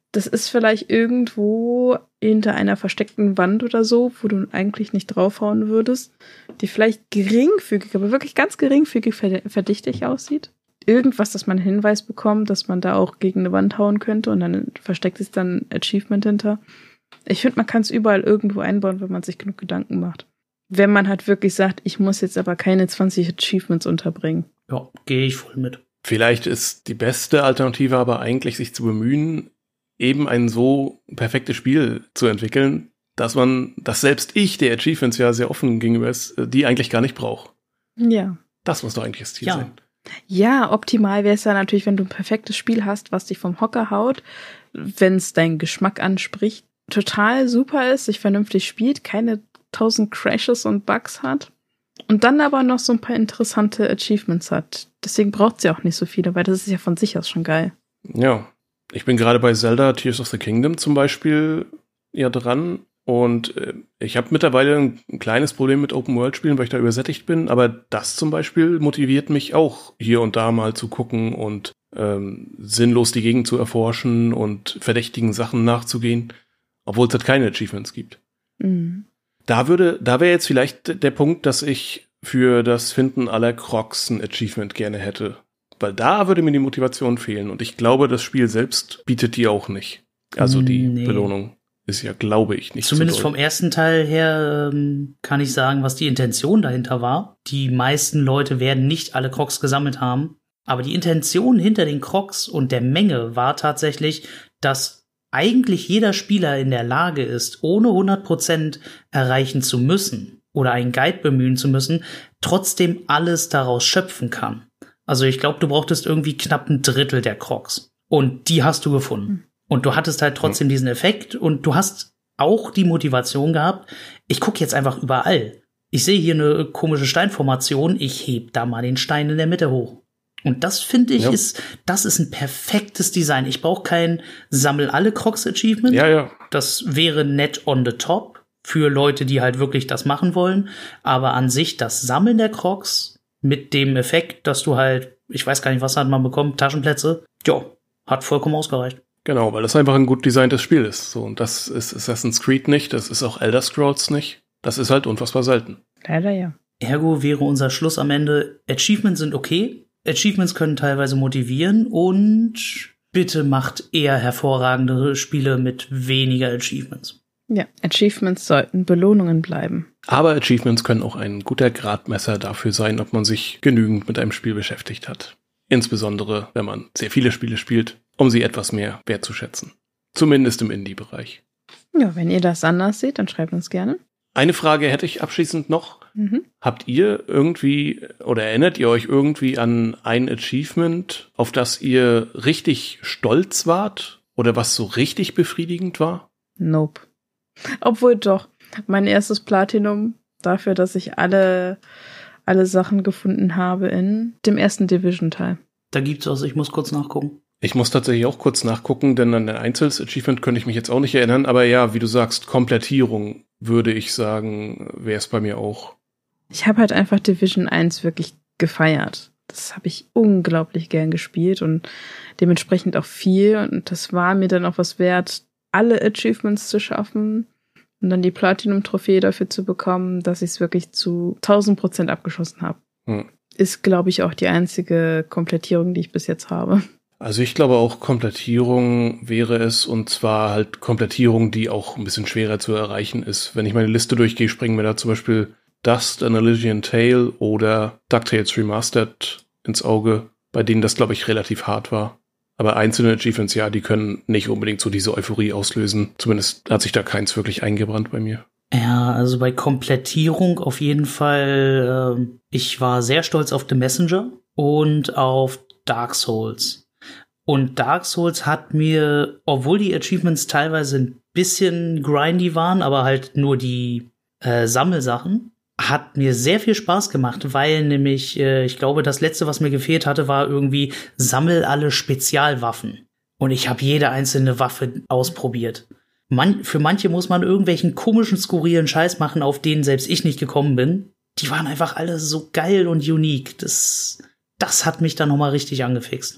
S3: das ist vielleicht irgendwo hinter einer versteckten Wand oder so, wo du eigentlich nicht draufhauen würdest, die vielleicht geringfügig, aber wirklich ganz geringfügig verdächtig aussieht. Irgendwas, dass man einen Hinweis bekommt, dass man da auch gegen eine Wand hauen könnte und dann versteckt sich dann ein Achievement hinter. Ich finde, man kann es überall irgendwo einbauen, wenn man sich genug Gedanken macht. Wenn man halt wirklich sagt, ich muss jetzt aber keine zwanzig Achievements unterbringen.
S1: Ja, gehe ich voll mit.
S2: Vielleicht ist die beste Alternative aber eigentlich, sich zu bemühen, eben ein so perfektes Spiel zu entwickeln, dass man, dass selbst ich, der Achievements ja sehr offen gegenüber ist, die eigentlich gar nicht brauche.
S3: Ja.
S2: Das muss doch eigentlich das Ziel
S3: ja.
S2: sein.
S3: Ja, optimal wäre es ja natürlich, wenn du ein perfektes Spiel hast, was dich vom Hocker haut, wenn es deinen Geschmack anspricht, total super ist, sich vernünftig spielt, keine tausend Crashes und Bugs hat und dann aber noch so ein paar interessante Achievements hat. Deswegen braucht sie auch nicht so viele, weil das ist ja von sich aus schon geil.
S2: Ja. Ich bin gerade bei Zelda Tears of the Kingdom zum Beispiel ja dran und äh, ich habe mittlerweile ein, ein kleines Problem mit Open-World-Spielen, weil ich da übersättigt bin, aber das zum Beispiel motiviert mich auch, hier und da mal zu gucken und ähm, sinnlos die Gegend zu erforschen und verdächtigen Sachen nachzugehen, obwohl es halt keine Achievements gibt.
S3: Mhm.
S2: Da würde, da wäre jetzt vielleicht der Punkt, dass ich für das Finden aller Crocs ein Achievement gerne hätte. Weil da würde mir die Motivation fehlen. Und ich glaube, das Spiel selbst bietet die auch nicht. Also die nee. Belohnung ist ja, glaube ich, nicht
S1: Zumindest
S2: so
S1: vom ersten Teil her ähm, kann ich sagen, was die Intention dahinter war. Die meisten Leute werden nicht alle Crocs gesammelt haben. Aber die Intention hinter den Crocs und der Menge war tatsächlich, dass eigentlich jeder Spieler in der Lage ist, ohne hundert Prozent erreichen zu müssen oder einen Guide bemühen zu müssen, trotzdem alles daraus schöpfen kann. Also ich glaube, du brauchtest irgendwie knapp ein Drittel der Crocs. Und die hast du gefunden. Und du hattest halt trotzdem diesen Effekt. Und du hast auch die Motivation gehabt, ich gucke jetzt einfach überall. Ich sehe hier eine komische Steinformation, ich heb da mal den Stein in der Mitte hoch. Und das, finde ich, ja. ist, das ist ein perfektes Design. Ich brauche kein Sammel-alle-Crocs-Achievement.
S2: Ja, ja.
S1: Das wäre nett on the top für Leute, die halt wirklich das machen wollen. Aber an sich, das Sammeln der Crocs mit dem Effekt, dass du halt, ich weiß gar nicht, was hat man bekommen, Taschenplätze, ja, hat vollkommen ausgereicht.
S2: Genau, weil das einfach ein gut designtes Spiel ist. So, und das ist Assassin's Creed nicht, das ist auch Elder Scrolls nicht. Das ist halt unfassbar selten.
S3: Leider ja.
S1: Ergo wäre unser Schluss am Ende, Achievements sind okay, Achievements können teilweise motivieren und bitte macht eher hervorragende Spiele mit weniger Achievements.
S3: Ja, Achievements sollten Belohnungen bleiben.
S2: Aber Achievements können auch ein guter Gradmesser dafür sein, ob man sich genügend mit einem Spiel beschäftigt hat. Insbesondere, wenn man sehr viele Spiele spielt, um sie etwas mehr wertzuschätzen. Zumindest im Indie-Bereich.
S3: Ja, wenn ihr das anders seht, dann schreibt uns gerne.
S2: Eine Frage hätte ich abschließend noch.
S3: Mhm.
S2: Habt ihr irgendwie oder erinnert ihr euch irgendwie an ein Achievement, auf das ihr richtig stolz wart oder was so richtig befriedigend war?
S3: Nope. Obwohl doch, mein erstes Platinum dafür, dass ich alle, alle Sachen gefunden habe in dem ersten Division-Teil.
S1: Da gibt's was, ich muss kurz nachgucken.
S2: Ich muss tatsächlich auch kurz nachgucken, denn an ein Einzels-Achievement könnte ich mich jetzt auch nicht erinnern. Aber ja, wie du sagst, Komplettierung, würde ich sagen, wäre es bei mir auch.
S3: Ich habe halt einfach Division eins wirklich gefeiert. Das habe ich unglaublich gern gespielt und dementsprechend auch viel. Und das war mir dann auch was wert, alle Achievements zu schaffen und dann die Platinum-Trophäe dafür zu bekommen, dass ich es wirklich zu tausend Prozent abgeschossen habe.
S2: Hm.
S3: Ist, glaube ich, auch die einzige Komplettierung, die ich bis jetzt habe.
S2: Also ich glaube auch, Komplettierung wäre es, und zwar halt Komplettierung, die auch ein bisschen schwerer zu erreichen ist. Wenn ich meine Liste durchgehe, springen mir da zum Beispiel Dust, An Elysian Tale oder DuckTales Remastered ins Auge, bei denen das, glaube ich, relativ hart war. Aber einzelne Achievements, ja, die können nicht unbedingt so diese Euphorie auslösen. Zumindest hat sich da keins wirklich eingebrannt bei mir.
S1: Ja, also bei Komplettierung auf jeden Fall, äh, ich war sehr stolz auf The Messenger und auf Dark Souls. Und Dark Souls hat mir, obwohl die Achievements teilweise ein bisschen grindy waren, aber halt nur die äh, Sammelsachen, hat mir sehr viel Spaß gemacht, weil nämlich, äh, ich glaube, das Letzte, was mir gefehlt hatte, war irgendwie, sammel alle Spezialwaffen. Und ich habe jede einzelne Waffe ausprobiert. Man, für manche muss man irgendwelchen komischen, skurrilen Scheiß machen, auf den selbst ich nicht gekommen bin. Die waren einfach alle so geil und unique. Das, das hat mich dann nochmal richtig angefixt.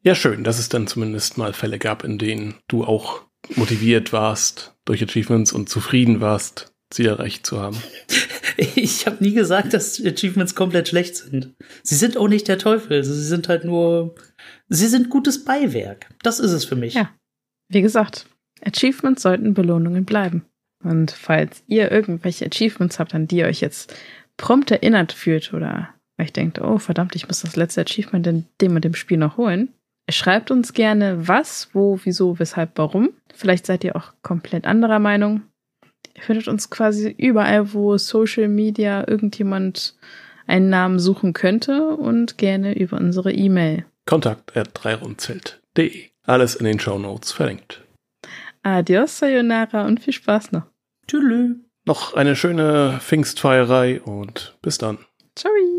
S2: Ja, schön, dass es dann zumindest mal Fälle gab, in denen du auch motiviert warst durch Achievements und zufrieden warst, Ziel erreicht zu haben.
S1: Ich habe nie gesagt, dass Achievements komplett schlecht sind. Sie sind auch nicht der Teufel. Sie sind halt nur, sie sind gutes Beiwerk. Das ist es für mich.
S3: Ja, wie gesagt, Achievements sollten Belohnungen bleiben. Und falls ihr irgendwelche Achievements habt, an die ihr euch jetzt prompt erinnert fühlt oder euch denkt, oh verdammt, ich muss das letzte Achievement in dem und dem Spiel noch holen, schreibt uns gerne was, wo, wieso, weshalb, warum. Vielleicht seid ihr auch komplett anderer Meinung. Ihr findet uns quasi überall, wo Social Media irgendjemand einen Namen suchen könnte und gerne über unsere E-Mail.
S2: Kontakt at dreirundzelt punkt de. Alles in den Shownotes verlinkt.
S3: Adios, sayonara und viel Spaß noch.
S1: Tschüss.
S2: Noch eine schöne Pfingstfeierei und bis dann.
S3: Ciao.